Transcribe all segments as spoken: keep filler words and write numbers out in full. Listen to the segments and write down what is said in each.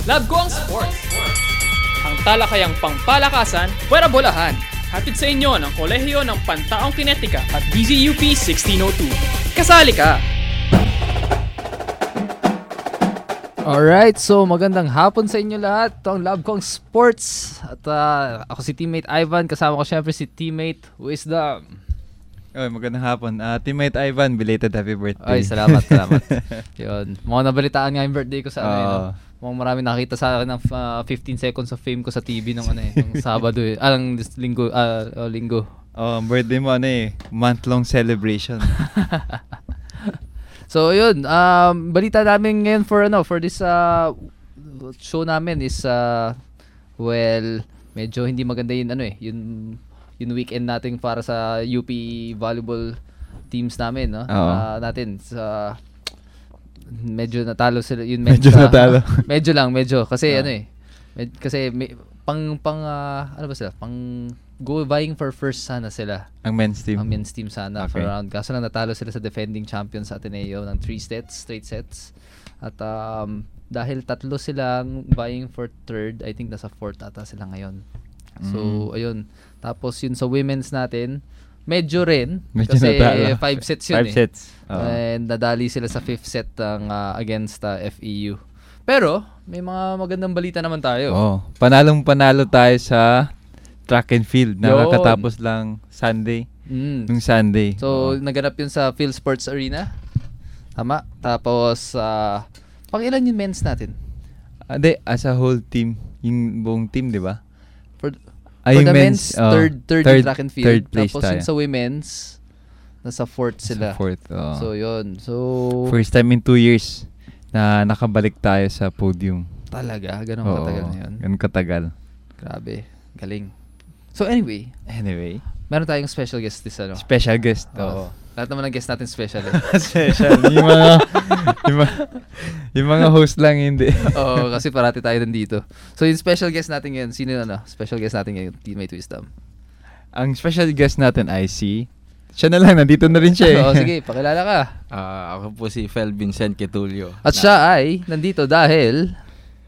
Love ko ang sports. Ang talakayang pangpalakasan, puwera bolahan. Hatid sa inyo ng Kolehiyo ng Pantaong Kinetika at D Z U P sixteen oh two. Kasali ka! Alright, so magandang hapon sa inyo lahat. Ito ang Love ko ang sports. At uh, ako si teammate Ivan. Kasama ko syempre si teammate Wisdom. Oy, magandang hapon. Uh, teammate Ivan, belated happy birthday. Ay, salamat, salamat. Yun. Mga nabalitaan nga yung birthday ko sa ano, uh, yun, no? Mukhang marami nakita sa akin ng uh, fifteen seconds of fame ko sa T V nung ano eh, nung Sabado eh. Ah, ng linggo, ah, uh, linggo. Oh, birthday mo ano eh, month-long celebration. So, yun, um, balita namin ngayon for ano, for this uh, show namin is uh, well, medyo hindi maganda yun ano eh, yun yung weekend natin para sa U P volleyball teams namin, no? Uh, natin sa medyo natalo sila yun medyo sa, natalo medyo lang medyo kasi uh. ano eh med, kasi may, pang pang uh, ano ba sila pang go vying for first sana sila ang men's team ang men's team sana okay. for round kaso lang natalo sila sa defending champions sa Ateneo ng three sets straight sets at um, dahil tatlo silang vying for third, I think nasa fourth ata sila ngayon. So mm. ayun, tapos yun sa women's natin medyo rin medyo kasi natala. five sets yun five eh. Sets. Oh. And nadali sila sa fifth set ng uh, against uh, F E U. Pero may mga magandang balita naman tayo. Oh, panalong panalo tayo sa track and field. Nakakatapos lang Sunday. Mm. Nung Sunday. So, oh. naganap yun sa Phil Sports Arena. Tama. Tapos uh, pang ilan yung men's natin? Hindi, uh, as a whole team, yung buong team, di ba? For Ay, For the men's, men's uh, third, third, third track and field. Third place tapos tayo. yun sa women's, nasa fourth sila. Sa fourth, oh. So, yun. So, first time in two years na nakabalik tayo sa podium. Talaga? Ganun oh, katagal na yun? Ganun katagal. Grabe. Galing. So, anyway. Anyway. Meron tayong special guest this ano. Special guest. Oo. Oh. Lahat naman ng guest natin special eh. Special. yung mga, yung mga, yung mga host lang hindi. Oo, kasi parati tayo nandito. So, yung special guest natin ngayon, sino yun ano? Special guest natin ngayon, teammate Wisdom. Ang special guest natin ay si, siya na lang, nandito na rin siya eh. Oo, sige, pakilala ka. Uh, ako po si Fel Vincent Quetulio. At na, siya ay nandito dahil...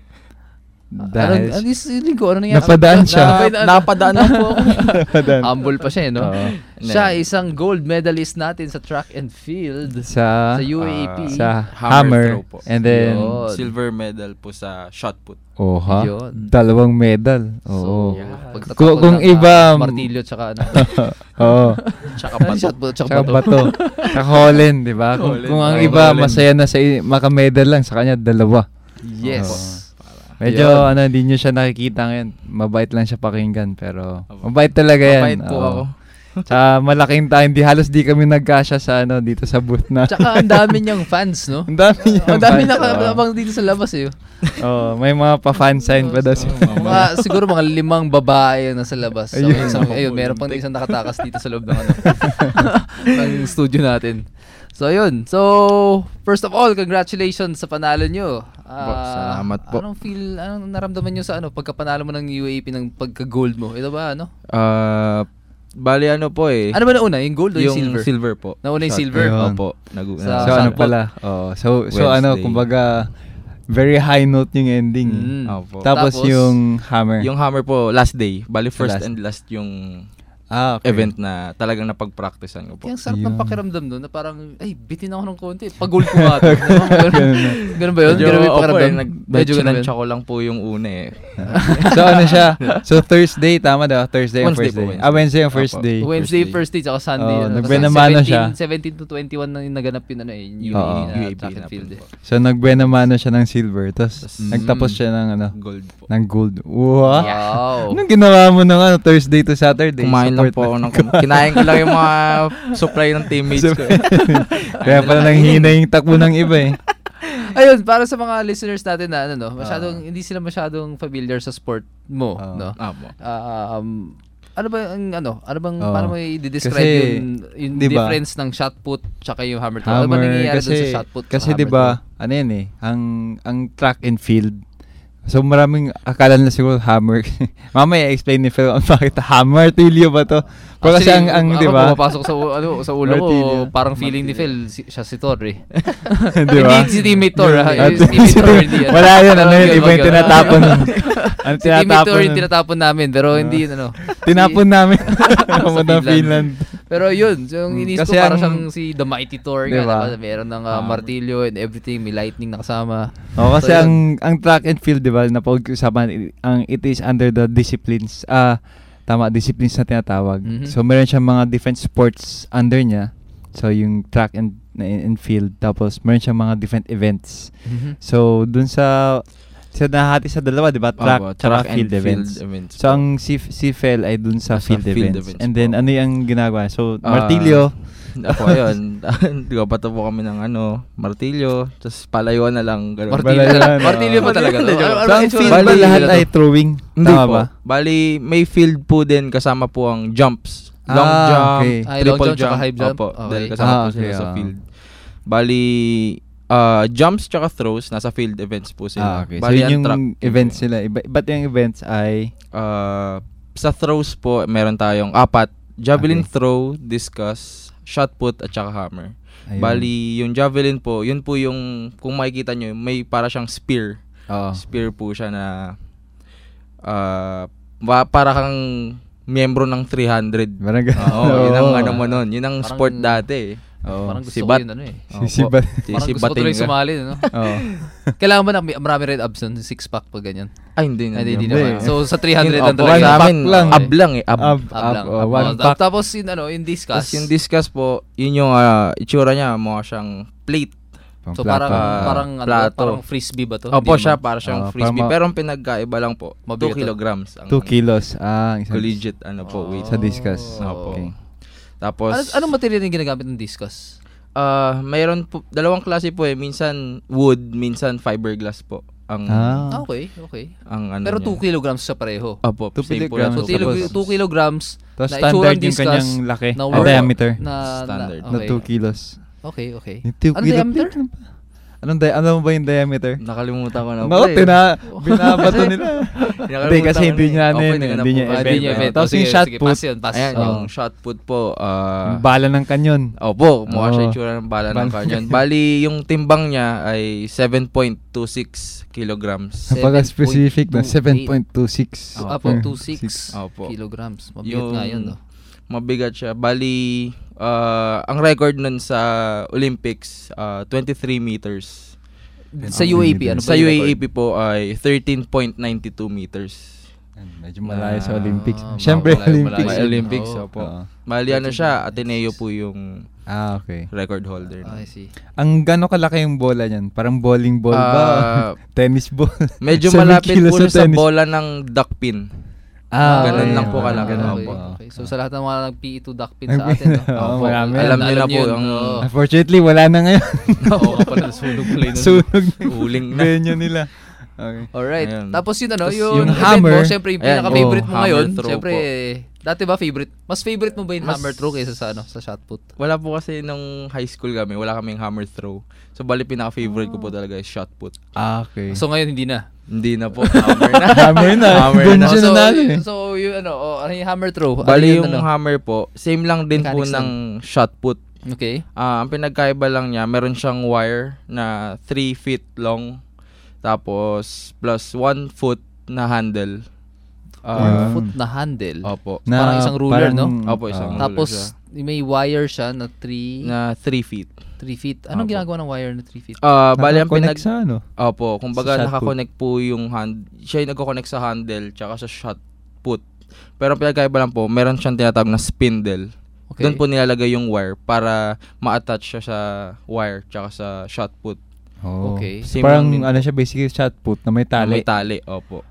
Dahil ano, ano, linggo, ano nangyari? napadaan siya. Na, napadaan lang po ako. Napadaan. Humble pa siya, eh, no? Uh, siya ay isang gold medalist natin sa track and field sa, sa U A P. Uh, sa hammer. hammer and then Yun. Silver medal po sa shot put. Oh, ha? Yun. Dalawang medal. Oo. So, yeah. Kung, kung ng, iba... Uh, martilyo tsaka ano. Oo. Tsaka bato. Shot put, tsaka, tsaka bato. Tsaka Holland, di ba? Kung, kung ang iba Holland. Masaya na sa makamedal lang, sa kanya dalawa. Yes. Oh. Medyo yun. Ano, hindi nyo siya nakikita ngayon. Mabait lang siya pakinggan, pero mabait talaga yan. Mabait po Oo. ako. Tsaka malaking time, di halos di kami nagkasya sa ano dito sa booth na. Tsaka ang dami niyang fans, no? Ang dami niyang Ang dami nakabang dito sa labas eh. Oh, may mga pa-fan sign pa daw. Mga, siguro mga limang babae na sa labas. So, ayun, isang, ayun, meron pang isang nakatakas dito sa loob ng ano, ng studio natin. So, yun. So, first of all, congratulations sa panalo nyo. Uh, Salamat po. Anong feel, anong naramdaman nyo sa ano, pagkapanalo mo ng U A P ng pagka-gold mo? Ito ba, ano? Uh, bali ano po eh. Ano ba nauna? Yung gold o yung, yung silver? silver po. Nauna yung silver? Ayun. Opo. Nagu- Sa- so, ano shot pala? Oh, so, so ano, kumbaga, very high note yung ending. Mm. Opo. Tapos, Tapos, yung hammer. Yung hammer po, last day. Bali first last. and last yung ah, okay. event na talagang napag-practicean ko po. Kaya ang sarap Yun. ng pakiramdam doon na parang, ay, bitin ako ng konti. Pag-gold ko nga. Ganun ba yun? Medyo, Ganun ba yung opo, pakiramdam? eh, nag- Medyo ganun ba yun? Sinantsa ko lang po yung una eh. So, ano siya? So, Thursday, tama daw? Thursday ang Wednesday first po, day. Wednesday. Ah, Wednesday ang first Opo. day. Wednesday, first day, tsaka Sunday. Oh, ano, nagbenamano siya. seventeen to twenty-one na yung naganap yun, ano eh, yung Oo. uh, U A P track and na field po eh. po. So, nagbenamano siya ng silver. Tapos, Tas, nagtapos siya ng ano? Gold po. Ng gold. Wow! Wow. Anong ginawa mo ng ano, Thursday to Saturday? Kumain lang Support po na. ako ng kum- kinain ko lang yung mga supply ng teammates ko. eh. Kaya pala nang hina yung takbo ng iba eh. Ayun, para sa mga listeners natin na ano no, masyadong uh, hindi sila masyadong familiar sa sport mo, uh, no? Opo. Um ano ba ang ano? Ano bang oh. paano mo i-describe Kasi, yung, yung diba, difference ng shot put tsaka yung hammer throw? hammer, Ano ba nangyayari kasi, dun sa shot put? Kasi 'di ba, ano yan eh, ang ang track and field So maraming akala na siguro hammer. Mamaya explain ni Phil bakit hammer martilyo ba to? Pero kasi ang, ang di ba? Pumapasok sa, u- ano, sa ulo ko, Martilyo. parang feeling ni Phil, si, siya si Thor eh. Di ba? Hindi si teammate Thor, ha? Ah, Si teammate Thor, hindi yan. Wala yun, ano yun, Wag iba yun, yung wag yun. tinatapon. Ano Si teammate tinatapon? Thor yung nun? tinatapon namin, pero hindi yun, ano. Tinapon namin. Papunta Finland. Finland. Pero yun, so yung Hmm, inis ko kasi parang ang- siyang si The Mighty Thor, Diba? diba? Meron ng uh, Ah. martilyo and everything, may lightning na kasama. Oh, kasi So, yun. ang ang track and field, di ba, napag-usapan, ang it is under the disciplines. Ah, tama, disciplines na tinatawag. Mhm. So meron siyang mga different sports under niya. So yung track and and field, tapos meron siyang mga different events. Mhm. So dun sa sa nahati sa dalawa, di ba? Track, Opo, tsaka track and field events. events So po. ang si si Fel ay dun sa Nasa field, field events. events And then po. ano yung ginagawa? So Ah, martilyo. Ako ayun, nagpapato po kami ng ano, martilyo, tapos palayuan na lang ganun. Martilyo, Balayan, martilyo oo. ba talaga? to? Martilyo. Ano- ano So ang itsura field ng ba Bali, lahat martilyo ay to? throwing? Hindi Tama po. ba? Bali, may field po din kasama po ang jumps. Long Ah, jump, okay. Ay, long triple jump tsaka jump. high jump? Opo, Okay. dahil kasama Ah, po okay, sila sa ah. field. Bali, ah, jumps tsaka throws, nasa field events po Ah, sila. okay. So Bali, yun ang yung track, events nila. Iba, iba't yung events ay Ah, sa throws po, meron tayong apat. Javelin Okay. throw, discus, shot put, at saka hammer. ayun. Bali, yung javelin po, yun po yung, kung makikita nyo, may para siyang spear. Oo. Spear po siya na, ah, ba- para kang miyembro ng three hundred. Parang ganun. Oo, yun ang Oo. ano mo nun. Yun ang Parang- sport dati eh. Oo. Parang gusto Si ko Bat. yun, ano eh. Si Sibat. Si, Parang si gusto ko tuloy Batinga. sumali, no? Oo. Kailangan ba na may- marami red abs nun? Six pack pag ganyan? Ay, hindi na. Ay, hindi, hindi Hindi. naman. So, sa three hundred lang Opo, talaga. sa One amin, pack lang. ab lang eh. Ab. Ab, Ab ab, lang. oh, Ab one lang. pack. Tapos, yun, ano, yung discus. Tapos yung discus po, yun yung ah, itsura niya, mukha siyang plate. Pang So, plato. parang, Ah, parang, ano, plato. parang frisbee ba to? Opo, Hindi siya naman. para siyang Ah, frisbee. parang ma- Pero ang pinagkaiba lang po, two Mabigat to. kilograms. Ang two kilos. Ah, isang collegiate ano po, Oh. weight. sa discus. Opo. Okay. Tapos, Ano, anong material yung ginagamit ng discus? ah mayroon po, dalawang klase po eh. Minsan wood, minsan fiberglass po. Ang, Ah, Ah. okay, okay. ang ano Pero niya. two kilograms siya pareho. Opo, Two same po kilograms. na So, two kilograms. two kilograms Tapos na standard itsura ng yung discus kanyang laki. na Ah, work- diameter. Na, Standard. Na, Na okay. two kilos. Okay, okay. Yung two Ano kilo- diameter? Anong di- alam mo ba yung diameter? Nakalimutan ko na No, po eh. tina, binabato nila. Nakalimutan Hindi, kasi ko hindi na niya eh. ano Opo, yun, hindi ko na hindi po niya alam. Ah, event. di niya event. Tapos Oh, yung sige, shot sige, put. pass yun, pass. Ayan, Oh. yung shot put po. ah Bala ng kanyon. Opo, mukha siya Oo. itsura ng bala ng Bala- kanyon. Bali, yung timbang niya ay seven point two six kilograms. Napaka-specific na seven seven point two six. So, Opo. up to two point six Opo. kilograms. Mabigat Yung nga yun, no? Mabigat siya. Bali, ah, ang record nun sa Olympics, ah, twenty-three meters. Sa U A P, ano ba Sa yung U A record? P po ay thirteen point nine two meters. Medyo malayo sa Ah, Olympics. malayo, Siyempre, malayo, Olympics. malayo. May Olympics, Oo. opo. Oo. Bali, ano siya, Ateneo po yung Ah, okay. record holder. Ah, I see. Ang gano'n kalaki yung bola niyan? Parang bowling ball ba? Ah, Tennis ball? medyo Seven malapit kilos po sa siya sa tennis. bola ng duck pin. Ah, ganun okay. lang po Ah, kalaki. ganun Okay, Opo. po. okay. So, sa lahat ng mga nag-P E two duck pin Nag- sa atin, no? Oo, Opo. marami. Alam niyo na po yun, ang oo. Unfortunately, wala na ngayon. Oo nga pala, sunog pala yun. Sunog na uling na. venue nila. Okay. Alright. Ayun. Tapos yun ano, Tapos yung, yung event hammer, mo, syempre yung ayan, pinaka-favorite oh, mo ngayon, hammer throw syempre, po. eh, dati ba favorite? Mas favorite mo ba yung Mas- hammer throw kaysa sa ano, sa shot put? Wala po kasi nung high school kami, wala kaming hammer throw. So, bali pinaka-favorite ko po talaga is shot put. Ah, okay. So ngayon hindi na. Hindi na po, hammer na. Hammer na. Hammer Doon na. siya so, nanalo eh. so yung ano, oh, ano yung hammer throw? Ano Bali yun, yung ano? hammer po, same lang din po Mechanics ng shot put. Okay. Ah, ang pinagkaiba lang niya, meron siyang wire na three feet long. Tapos, plus one foot na handle. One Ah. foot na handle. Opo. Na Parang isang ruler, parang- no? Opo, isang ah. ruler. Tapos siya. may wire siya na three Na three feet. three feet. Anong Opo. ginagawa ng wire na three feet? Ah, bali ang pinag... Naka-connect sa ano? Opo, kumbaga Sa shot nakakonect po yung hand, siya yung nagko-connect sa handle tsaka sa shot put. Pero ang pinagkaiba lang po, meron siyang tinatawag na spindle. Okay. Doon po nilalagay yung wire para ma-attach siya sa wire tsaka sa shot put. Oh. Okay. Same Parang lang din ano po. siya, basically shot put na may tali. May tali, opo.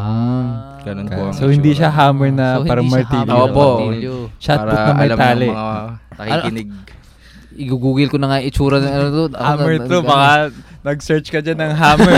Ah. Ganun Kaya- po ang so hindi siya itsura. hammer na So, parang hindi siya martilyo. hammer na Opo. martilyo. Shot Para put na may alam ng tali. mga nakikinig. I-google ko na nga yung itsura ng ano doon. Ako Hammer na- throw, na- baka nag-search ka dyan ng hammer.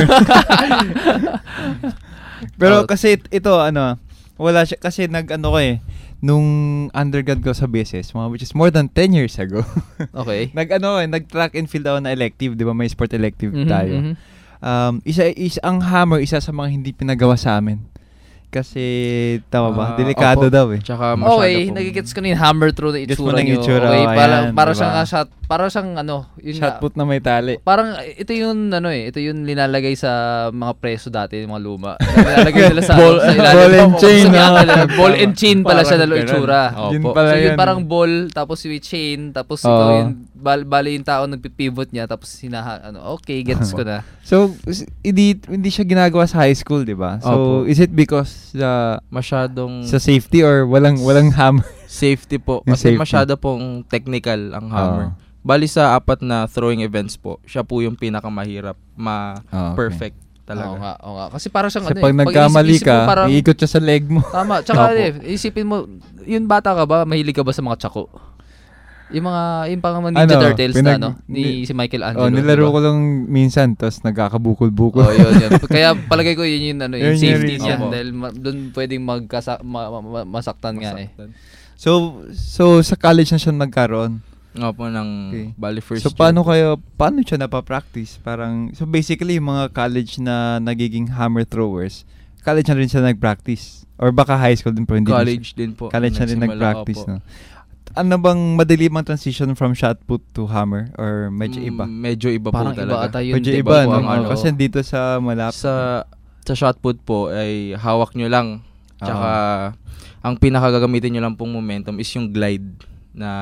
Pero Oh. kasi it- ito, ano, wala siya, kasi nag-ano ko eh, nung undergrad ko sa B S S, mga which is more than ten years ago, Okay. nag-ano eh, nag-track and field ako na elective, di ba may sport elective Mhm, tayo. mhm. um, isa, isa, ang hammer, isa sa mga hindi pinagawa sa amin. Kasi, tama ba? Ah, Delikado opo. daw eh. Tsaka masyado Okay, pong- nagigets ko na yung hammer through na Gets mo itsura na yung nyo. itsura, Okay, oh, para, ayan, para diba? siyang nga shot, para siyang ano, yun Shot nga, put na may tali. parang ito yung ano eh, ito yung linalagay sa mga preso dati, yung mga luma. Nilalagay nila sa, Ball- sa ilalim. ball and Oo, chain, sabi no? nga nila, ball and chain pala siya na Parang ganun. itsura. Yun Opo. pala So yun yun. parang ball, tapos yung chain, tapos Oo. ikaw yung, bal, bali yung tao nagpipivot niya, tapos hinaha, ano, okay, gets ko na. So, s- hindi, hindi siya ginagawa sa high school, di ba? So, Opo. is it because uh, Masyadong sa safety or walang walang hammer? safety po. Yung Kasi safety. masyado pong technical ang hammer. Oo. Bali sa apat na throwing events po, siya po yung pinakamahirap, Ah, okay. ma-perfect Oo talaga. nga, oo nga. Kasi parang siyang Kasi ano pag eh, nagkamali inisip- isip mo ka, parang, iikot siya sa leg mo. tama, tsaka Opo. eh, isipin mo, yung bata ka ba, mahilig ka ba sa mga tsako? Yung mga, yung pang mga Ninja Ano, Turtles pinag- na, no? Ni ni- si Michelangelo. Oh, nilaro diba? ko lang minsan, tapos nagkakabukol-bukol. Oh, yun, yun. Kaya palagay ko yun yung, ano, yung Yun yung safety reason. niya. Opo. Dahil ma- doon pwedeng magkasa, ma- ma- ma- masaktan nga eh. Masaktan. So, so sa college na siya nagkaroon. Nga po ng Okay. bali first So, paano kayo, paano siya napapractice? Parang, so basically, yung mga college na nagiging hammer throwers, college na rin siya nag-practice? Or baka high school din, pero hindi na college din po. siya- college na rin nagsimula nag-practice, ako po. no? Ano bang madali mang transition from shot put to hammer? Or medyo Mm, iba? Medyo iba Parang po iba talaga. ata yun. Medyo diba? iba, po no? ang ano. Kasi dito sa malap. Sa sa shot put po ay hawak nyo lang. Tsaka ang pinakagagamitin nyo lang pong momentum is yung glide na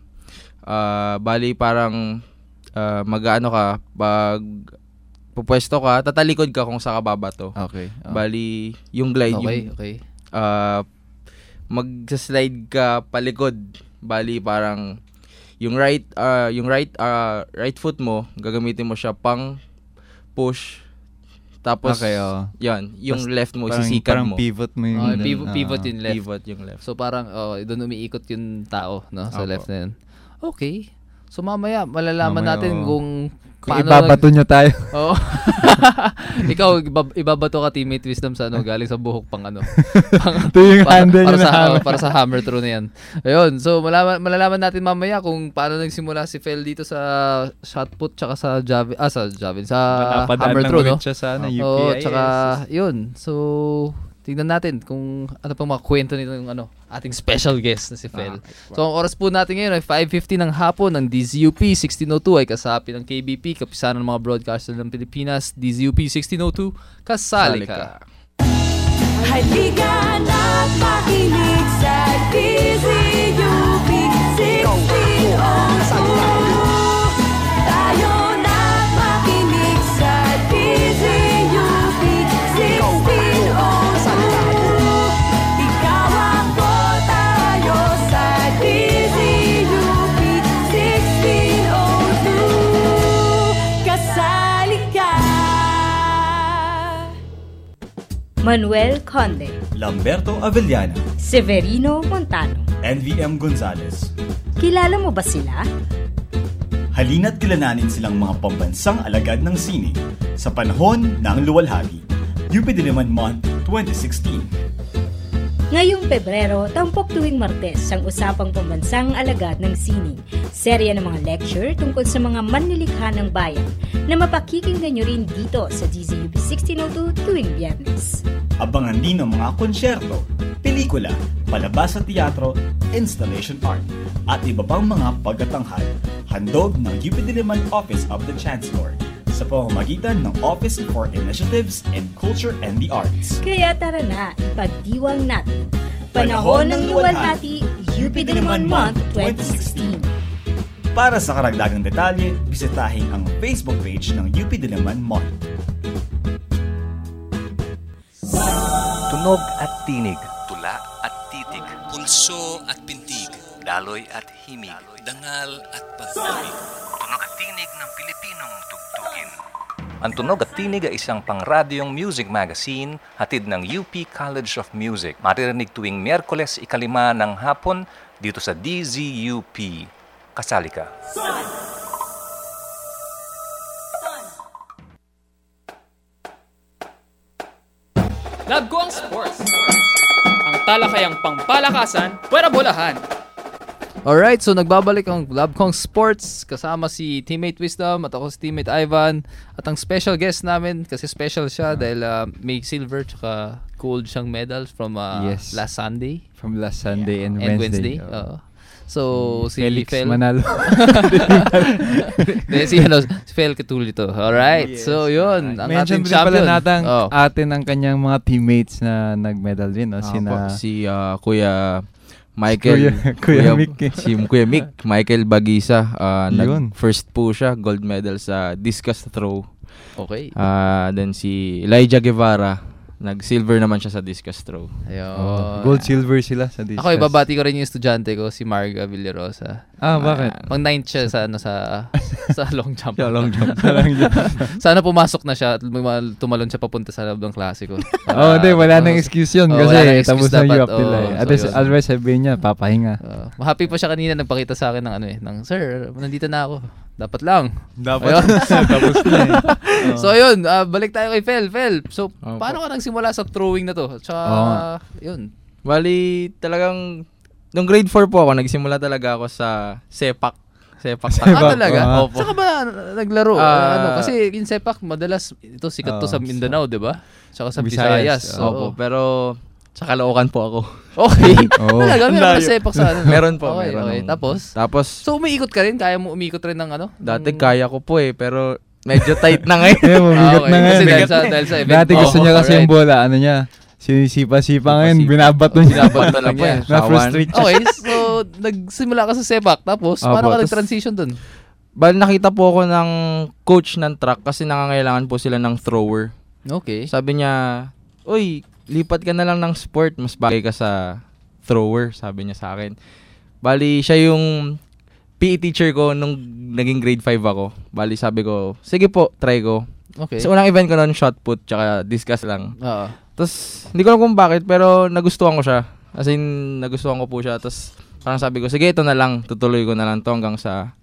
ah, bali parang ah, mag-ano ka pag pupwesto ka, tatalikod ka kung saan ka babato. Okay. oh. Bali yung glide Okay, yung okay. ah, mag-slide ka palikod. Bali parang yung right ah, yung right ah, right foot mo gagamitin mo siya pang push. Tapos Okay, oh. yan, yung Tas left mo Parang, sisikan parang mo. pivot mo yung... Oh, ganun. pivot, pivot Ah. yung left. Pivot yung left. So parang, oh, doon umiikot yung tao, no? Sa Opo. left na yun. Okay. So mamaya, malalaman Mamaya, natin oo. kung Kung paano ibabato niya tayo. Oo. Ikaw, ibab- ibabato ka teammate wisdom sa ano, galing sa buhok pang ano. Pang, Ito yung para, handle para niya sa, na hammer. oh, para sa hammer throw na yan. Ayun, so malalaman, malalaman natin mamaya kung paano nagsimula si Fel dito sa shot put tsaka sa javelin, ah sa javelin, sa Napadaan hammer lang throw, ulit no? siya sa ano, U P I S. Oo, tsaka yun. So, tingnan natin kung ano pang mga kwento nito ng ano, ating special guest na si Fel. So, ang oras po natin ngayon ay five fifty ng hapon ng D Z U P sixteen oh two ay kasapi ng K B P, kapisanan ng mga broadcaster ng Pilipinas. D Z U P sixteen oh two, kasali ka. Halika na't makinig sa D Z U P sixteen oh two. Tayo na't makinig sa D Z U P sixteen oh two. Ikaw ako, tayo sa D Z U P sixteen oh two. Kasali ka. Manuel Conde, Lamberto Avellana, Severino Montano. N V M Gonzalez. Kilala mo ba sila? Halina't kilalanin silang mga pambansang alagad ng sining sa panahon ng luwalhati. U P Diliman Month twenty sixteen. Ngayong Pebrero, tampok tuwing Martes ang usapang pambansang alagad ng sining. Serya ng mga lecture tungkol sa mga manlilikha ng bayan na mapakikinggan nyo rin dito sa D Z U P sixteen oh two tuwing Biyernes. Abangan din ang mga konsyerto, pelikula, palabas sa teatro, installation art, at iba pang mga pagtatanghal. Handog ng U P Diliman Office of the Chancellor sa pamamagitan ng Office for Initiatives in Culture and the Arts. Kaya tara na, ipagdiwang natin. Panahon ng Luwalhati, U P Diliman Month twenty sixteen. Para sa karagdagang detalye, bisitahin ang Facebook page ng U P Diliman Month. Tunog at tinig, tula at titig, pulso at pintig, daloy at himig, dangal at pag-ibig. Tunog at tinig ng Pilipinong tugtugin. Ang Tunog at Tinig ay isang pangradyong music magazine hatid ng U P College of Music. Maririnig tuwing Miyerkules ikalima ng hapon dito sa D Z U P. Kasali ka. Love ko ang sports. Ang talakayang pangpalakasan, pwera bolahan. Alright, so nagbabalik ang Labkong Sports kasama si Teammate Wisdom at ako si Teammate Ivan at ang special guest namin kasi special siya dahil uh, may silver tsaka gold siyang medals from uh, Yes. last Sunday From last Sunday and, and Wednesday. Wednesday. Oo. So si Felix Fel Manalo. Hindi, si, ano, si Fel Catulito. Alright, Yes. so yun ang Mention ating din pala champion. natin Oh. atin ang kanyang mga teammates na nag-medal din. No? Ah, Sina, po, si ah, Kuya Michael, Kuya- Kuya Mick eh. si Kuya Mick, Michael Bagisa, ah, Yun. nag first po siya, gold medal sa discus throw. Okay. Ah, then si Elijah Guevara, nag-silver naman siya sa discus throw. Ayun. Oh, gold, silver sila sa discus. Ako ibabati ko rin yung estudyante ko si Marga Villarosa. Ah, bakit? Pang ninth siya sa ano sa sa long jump. Sa long jump. Sana pumasok na siya at lumal- tumalon siya papunta sa loob ng klase ko. Oh, hindi, wala nang excuse yun Oh, kasi wala nang excuse tapos na dapat. U P nila. Oh, eh. At so least, yun. otherwise sabihin niya, papahinga. Uh, happy pa siya kanina nagpakita sa akin ng ano eh, ng sir, nandito na ako. Dapat lang. Dapat. Ayun. Tapos na eh. So ayun, ah, balik tayo kay Fel. Fel, so Opo. paano ka nagsimula sa throwing na to? Tsaka Oo. yun. Bali, talagang, nung grade four po ako, nagsimula talaga ako sa sepak. Sepak. Sepak. Ah, talaga? Ah. Opo. Saka ba naglaro? Ah. ano, kasi in sepak, madalas ito sikat to Oo, sa Mindanao, di ba? Tsaka sa Visayas, Visayas. Opo, Oo. pero sa Caloocan po ako. Okay. Oo. Talaga, meron ka Layo. sepak sa ano? Meron po, Okay, meron. okay. Tapos? Tapos, So umiikot ka rin? Kaya mo umikot rin ng ano? dati Ng- kaya ko po eh, pero medyo tight na ngayon. Eh, mabigat Ah, okay. na ngayon. Kasi dahil Bigat sa, na eh. dahil sa event. Dati gusto Oo, niya kasi yung alright. bola, ano niya, sinisipa-sipa ngayon, Sipa-sipa. binabato niya. Binabato lang niya. Na-frustrate siya. Okay, so nagsimula ka sa sepak. Tapos, Opo, paano ka tas- nag-transition dun? Bali, nakita po ako ng coach ng track kasi nangangailangan po sila ng thrower. Okay. Sabi niya, uy, lipat ka na lang ng sport, mas bagay ka sa thrower, sabi niya sa akin. Bali, siya yung P E teacher ko nung naging grade five ako. Bali, sabi ko, sige po, try ko. Okay. So, unang event ko noon, shot put, tsaka discus lang. Oo. Tapos, hindi ko alam kung bakit, pero nagustuhan ko siya. As in, nagustuhan ko po siya. Tapos, parang sabi ko, sige, ito na lang. Tutuloy ko na lang to hanggang sa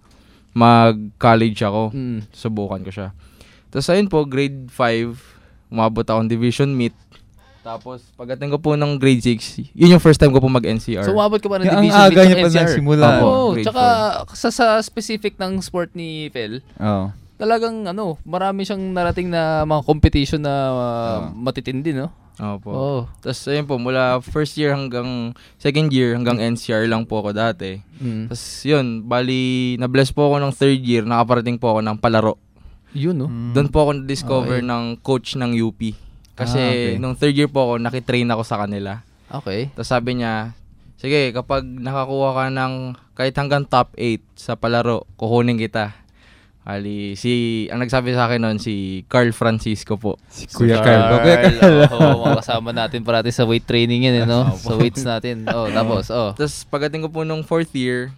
mag-college ako. Mm. Subukan ko siya. Tapos, ayun po, grade five, umabot akong division meet. Tapos, pagdating ko po ng grade six, yun yung first time ko po mag-N C R. So, umabot ka ba ng Yung ang division aga meet niya ng pa N C R? nagsimula. Opo. Oo, grade tsaka sa, sa specific ng sport ni Fel, Oo. talagang ano, marami siyang narating na mga competition na uh, Oo. matitindi, no? Opo. Oo. Tapos, ayun po, mula first year hanggang second year, hanggang N C R lang po ako dati. Mm. Tapos, yun, bali, na-bless po ako ng third year, nakaparating po ako ng palaro. Yun, no? Mm. Doon po ako na-discover Okay. ng coach ng U P. Kasi Ah, okay. nung third year po ako, nakitrain ako sa kanila. Okay. Tapos sabi niya, sige, kapag nakakuha ka ng kahit hanggang top eight sa palaro, kukunin kita. Ali, si, ang nagsabi sa akin noon, si Carl Francisco po. Si Kuya Carl. Oh, Kuya Carl. Oo, mga kasama natin parati sa weight training yan, eh, no? Sa weights natin. Oh, tapos, oh. Tapos pagdating ko po nung fourth year,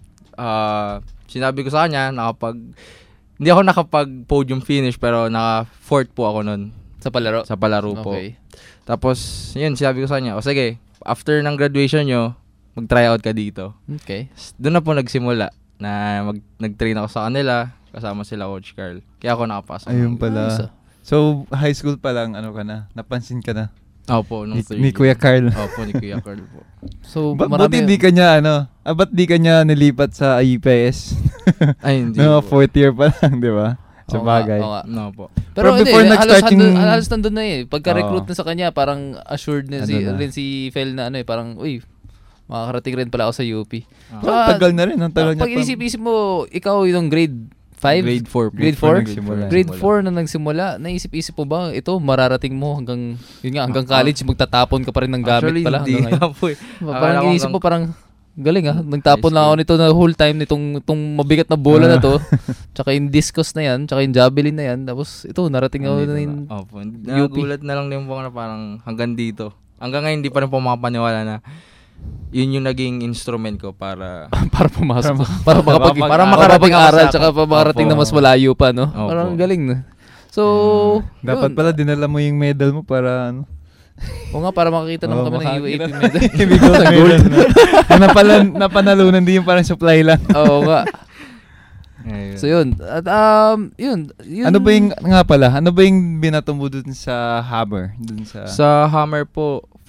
ah sinabi ko sa kanya, nakapag, hindi ako nakapag-podium finish, pero naka-fourth po ako noon Sa palaro? sa palaro po. Okay. Tapos, yun, sinabi ko sa kanya, o sige, after ng graduation nyo, mag-try out ka dito. Okay. Doon na po nagsimula na mag nag-train ako sa kanila, kasama sila Coach Carl. Kaya ako nakapasok. Ayun Nice, pala. ah. So, high school pa lang, ano ka na? Napansin ka na? Opo, nung Ni, third ni year. Kuya Carl. Opo, ni Kuya Carl po. So, Ba- marami. Buti hindi ka niya, ano, ah, ba't di ka niya nilipat sa I P S? Ay, hindi Mga po. fourth year pa lang, di ba? Sa Oo nga, bagay. oo nga. No po. Pero, Pero hindi, before halos, nag-start handun, yung- halos nandun na eh. Pagka-recruit Oo. na sa kanya, parang assured na, si, Ano na. rin si Fel na ano eh, parang, uy, makakarating rin pala ako sa U P. Ah. Oh, tagal na rin. Ang tagal niya Pag pa. inisip-isip mo, ikaw yung grade five? Grade four. Grade four? nagsimula. Grade four na nagsimula, naisip-isip mo ba, ito, mararating mo hanggang, yun nga, hanggang college, magtatapon ka pa rin ng gamit Actually, pala hindi hanggang ngayon. na po eh. Parang Akala ko inisip mo, hanggang- parang, galing ah, nagtapon High lang ako school. nito na whole time nitong itong mabigat na bola na to. Tsaka yung discus na yan, tsaka yung javelin na yan. Tapos ito, narating ako Andito na na. yung Opo. Nagulat na lang din po ako na parang hanggang dito. Hanggang ngayon, hindi pa rin po makapaniwala na yun yung naging instrument ko para para pumasok. Para makapag para para makarating ako makapag-aral sa- tsaka pa makarating Opo. na mas malayo pa, no? Opo. Parang galing na. So, Dapat yun. pala dinala mo yung medal mo para ano. O nga, para makakita naman Oo, kami ng U A P makakita. medal. Ibig gold medal. na. Na napala, napanalunan din yung parang supply lang. Oo nga. Ayun. So yun. At um, yun, yun. Ano ba yung, nga pala, ano ba yung binato mo dun sa hammer? Dun sa, Sa Hammer po,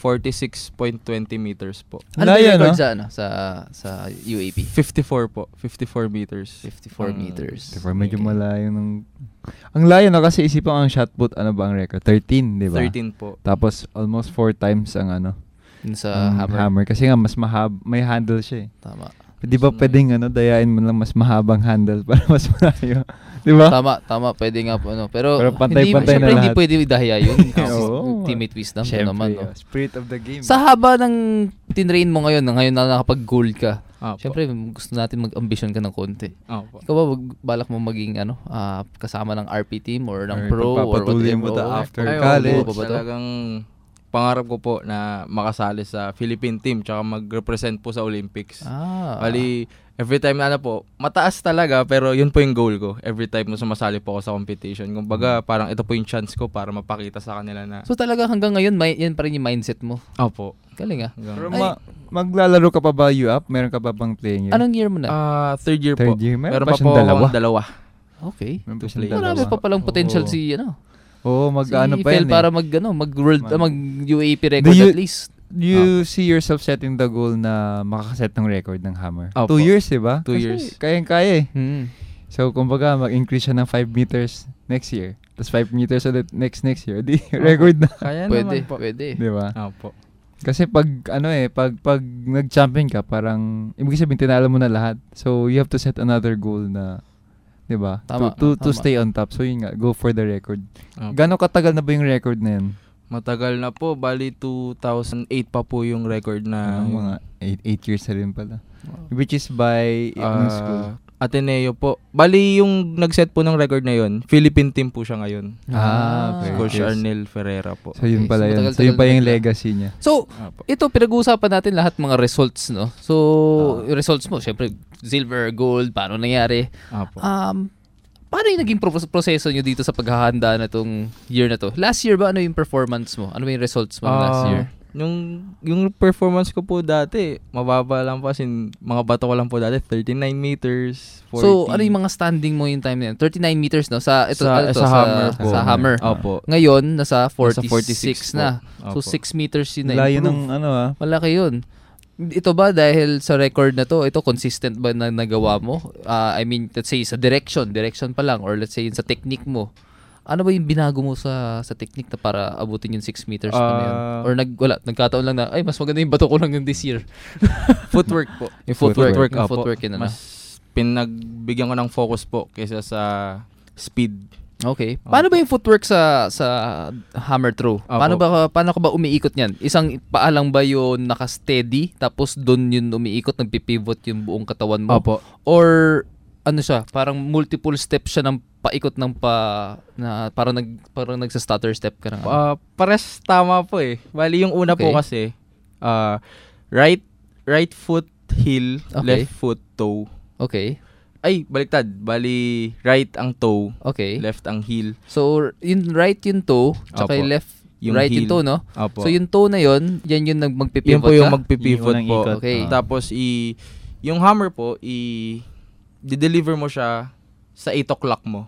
forty-six point two zero meters po. Ano ba Layo, yung record no? sa, ano, sa, sa U A P? fifty-four po. fifty-four meters. fifty-four Ang- meters. Diba, medyo Okay. malayo ng... Ang layo na kasi isipin ang shot put, ano ba ang record? thirteen, di ba? thirteen po. Tapos almost four times ang ano, Yun sa ang hammer. hammer. Kasi nga mas mahab, may handle siya eh. Tama. Di ba Mas pwedeng ano, dayain mo lang mas mahabang handle para mas malayo? Di ba? Tama, tama. Pwede nga po, ano. Pero, Pero pantay-pantay hindi, na syempre, hindi lahat. pwede idahaya yun. Kasi Oo. teammate wisdom Siyempre, naman, no? oh, spirit of the game. Sa haba ng tinrain mo ngayon, na ngayon na nakapag-gold ka, Opo. syempre, gusto natin mag-ambition ka ng konti. Opo. Ikaw ba, wag- balak mo maging, ano, ah, kasama ng R P team or ng Or pro or pagpapatuloy whatever? mo the Oo. after Ay, oo, college. oo, ba ba to? Talagang pangarap ko po na makasali sa Philippine team tsaka mag-represent po sa Olympics. Ah. Bali, every time na ano po, mataas talaga pero yun po yung goal ko. Every time na sumasali po ako sa competition. Kumbaga, parang ito po yung chance ko para mapakita sa kanila na, So talaga hanggang ngayon, may, yan pa rin yung mindset mo. opo. Galing ah. Hanggang- Pero Ay. ma- maglalaro ka pa ba U A P? Meron ka pa bang playing year? Anong year mo na? Ah, third year Third po. year? Meron Meron pa pa siyang po dalawa? akong dalawa. Okay. Meron pa to siyang play. dalawa. Marami pa palang potential Oo. si, ano, Oo, mag si ano pa Fel yan para eh. mag, ano, mag world, Mag- ah, mag U A P record you- at least. Do you see yourself setting the goal na makakaset ng record ng hammer? Opo. Two years, di ba? Two Kasi years. Kayang-kaya eh. Hmm. So, kumbaga, mag-increase siya ng five meters next year. Tapos five meters ulit next next year. Di, record na. Kaya Pwede, naman po. pwede. Di ba? Opo. Kasi pag, ano eh, pag, pag nag-champion ka, parang, ibig sabihin, tinalo mo na lahat. So, you have to set another goal na, di ba? Tama, To, to, to tama. stay on top. So, yun nga, go for the record. Opo. Gano'ng katagal na ba yung record na yun? Matagal na po. Bali, two thousand eight pa po yung record na Ah, mga eight, eight years na rin pala. Which is by, Ah, anong school? Ateneo po. Bali, yung nag-set po ng record na yun, Philippine team po siya ngayon. Ah, okay. Coach Yes. Arnel Ferreira po. So, yun Okay, pala so yun. matagal-tagal So, yun pa na yung nila. legacy niya. So, Opo. ito, pinag-uusapan natin lahat mga results, no? So, Ah. yung results mo, syempre, silver, gold, paano nangyari? Opo. Um, paano yung naging pro- proseso nyo dito sa paghahanda na itong year na to? Last year ba, ano yung performance mo? Ano ba yung results mo last Ah, year? Yung, yung performance ko po dati, mababa lang po. As in, mga bato ko lang po dati, thirty-nine meters, forty. So, ano yung mga standing mo yung time na yun? thirty-nine meters, no? Sa, ito, sa, ano to, sa hammer po. Sa hammer. Opo. Ngayon, nasa Nasa forty-six, forty-six na. po. So, Opo. six meters yun na Layo improve. ng ano ah. Malaki yun. Ito ba dahil sa record na to, ito consistent ba na nagawa mo? Ah, I mean, let's say sa direction, direction pa lang, or let's say sa technique mo. Ano ba yung binago mo sa sa technique na para abutin yung six meters pa na yun? Ah. Or nag, wala, nagkataon lang na, ay, mas maganda yung bato ko lang yung this year. Footwork po. Yung footwork, Footwork, yung opo. footwork yun, ano? Mas pinagbigyan ko ng focus po kaysa sa speed. Okay. Paano ba yung footwork sa sa hammer throw? Paano ba paano ka ba umiikot niyan? Isang paa lang ba yung naka-steady tapos doon yun umiikot, nagpi-pivot yung buong katawan mo? Opo. Or ano siya, parang multiple steps siya ng paikot ng pa na parang nag parang nagsa-stutter step ka na. Ah, pares tama po eh. Bali yung una po Okay. kasi ah, right right foot heel, Okay. left foot toe. Okay. Ay, baliktad. Bali right ang toe, Okay. left ang heel. So, yung right yung toe, tsaka Opo. yung left, Yung right heel. yung toe, no? Opo. So, yung toe na yun, yan yung nag- magpipivot Yun po yung ka? magpipivot Yung unang po. ikot. Okay. Tapos i yung hammer po i di-deliver mo siya sa eight o'clock mo.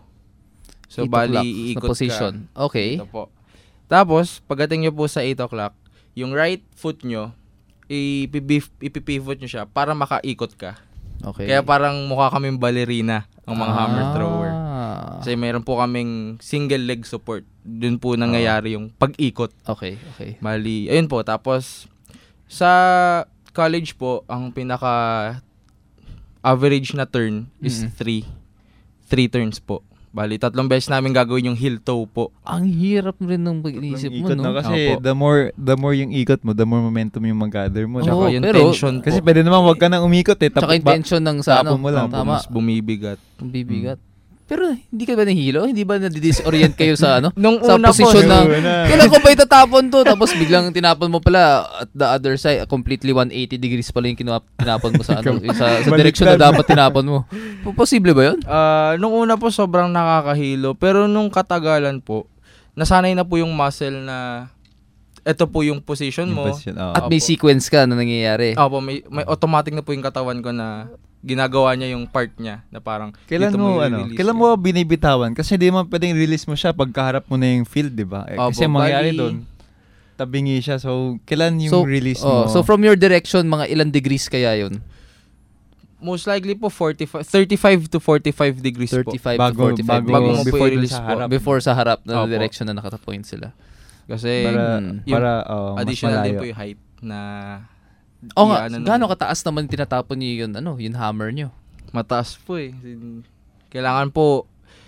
So Eight bali o'clock iikot na position. ka. Okay. Ito po. Tapos pagdating nyo po sa eight o'clock, yung right foot nyo ipipivot ipipivot nyo siya para makaikot ka. Okay. Kaya parang mukha kaming ballerina ang mga hammer thrower. Ah. Kasi mayroon po kaming single leg support. Doon po nangyayari yung pag-ikot. Okay, okay. Bali, ayun po. Tapos, sa college po, ang pinaka average na turn is Mm. three. Three turns po. Bali, tatlong beses namin gagawin yung heel toe po. Ang hirap rin ng pag-iisip mo, Ikot no? na kasi Opo. the more the more yung ikot mo, the more momentum yung mag-gather mo. Oo, Tsaka yung pero- tension Kasi po. pwede naman wag ka nang umikot eh. Tsaka Tapos yung ba- tension ng sa ano. tapon mo lang. Tama. Mas bumibigat. Ang bibigat. Pero hindi ka ba nahihilo? Hindi ba nadidisorient kayo sa ano? Nung sa una po, posisyon na, nung una. kailan ko ba itatapon to? Tapos biglang tinapon mo pala at the other side, completely one eighty degrees pala yung kinap- tinapon mo sa ano, yung sa, sa direction na dapat tinapon mo. Po- Posible ba yun? Ah, nung una po sobrang nakakahilo, pero nung katagalan po, nasanay na po yung muscle na ito po yung position Yung mo. position, oo. At may Opo. sequence ka na nangyayari. Opo, may, may automatic na po yung katawan ko na ginagawa niya yung part niya na parang Kailan dito mo ano? i-release Kailan yun. mo binibitawan? Kasi hindi mo pwedeng release mo siya pagkaharap mo na yung field, 'di ba? Eh, Opo, kasi mangyari bali- doon. tabingi siya. So, kailan yung So, release oh, mo? so from your direction, mga ilang degrees kaya yun? Most likely po forty-five, thirty-five to forty-five degrees thirty-five po. to forty-five bago, Bago degrees. mo po before dun i-release sa po. harap. Before sa harap na Opo. direction na nakata-point sila. Kasi Para, yung para oh, mas additional din malayo. po yung height na O nga, i-ano nun. gaano kataas naman tinatapon niyo yun, ano, yung hammer niyo? Mataas po eh. Kailangan po,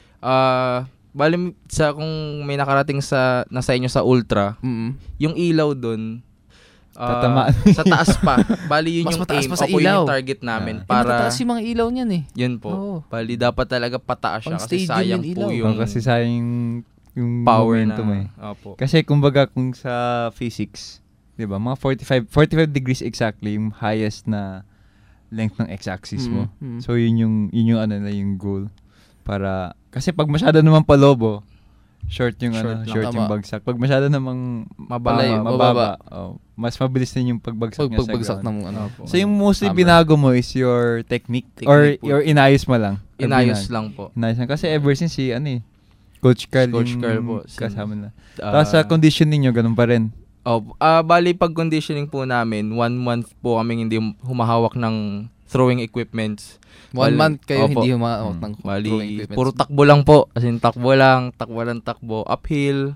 ah, bali sa kung may nakarating sa nasa inyo sa Ultra, Mm. yung ilaw doon, ah, Tatamaan. sa taas pa. Bali yun Mas yung mataas aim. pa sa Opo, yun ilaw. yung target namin. Ah. Eh, Para, matataas yung mga ilaw niyan eh. yun po. Oo. Bali dapat talaga pataas siya Pang kasi stadium sayang yung po ilaw. yung Oh, kasi sayang yung, yung power momentum na. eh. Opo. Kasi kumbaga kung sa physics, 'di ba? Mga forty-five forty-five degrees exactly yung highest na length ng x-axis mo. Mm, mm. So yun yung yun yung ano na yung goal para kasi pag masyado naman palobo, short yung Short ano, lang. short yung Tama. bagsak. Pag masyado namang Mababa. Palay, mababa, mababa. oh, mas mabilis din yung pagbagsak Pag niya sa pagbagsak ground. ng ano. Opo. So yung mostly Hammer. binago mo is your technique, Technique or po. your inayos mo lang? Or Inayos binag- lang po. Inayos lang. Kasi ever since si ano eh, Coach Carl Coach yung Carl po, si- kasama na. Ah, Tapos sa conditioning nyo, ganun pa rin. Oh, ah bali pag conditioning po namin, one month po kaming hindi humahawak ng throwing equipments. One Bali- month kayo Opo. hindi humahawak ng throwing Bali, equipments. puro takbo lang po. As in, takbo lang, takbo lang, takbo. Uphill,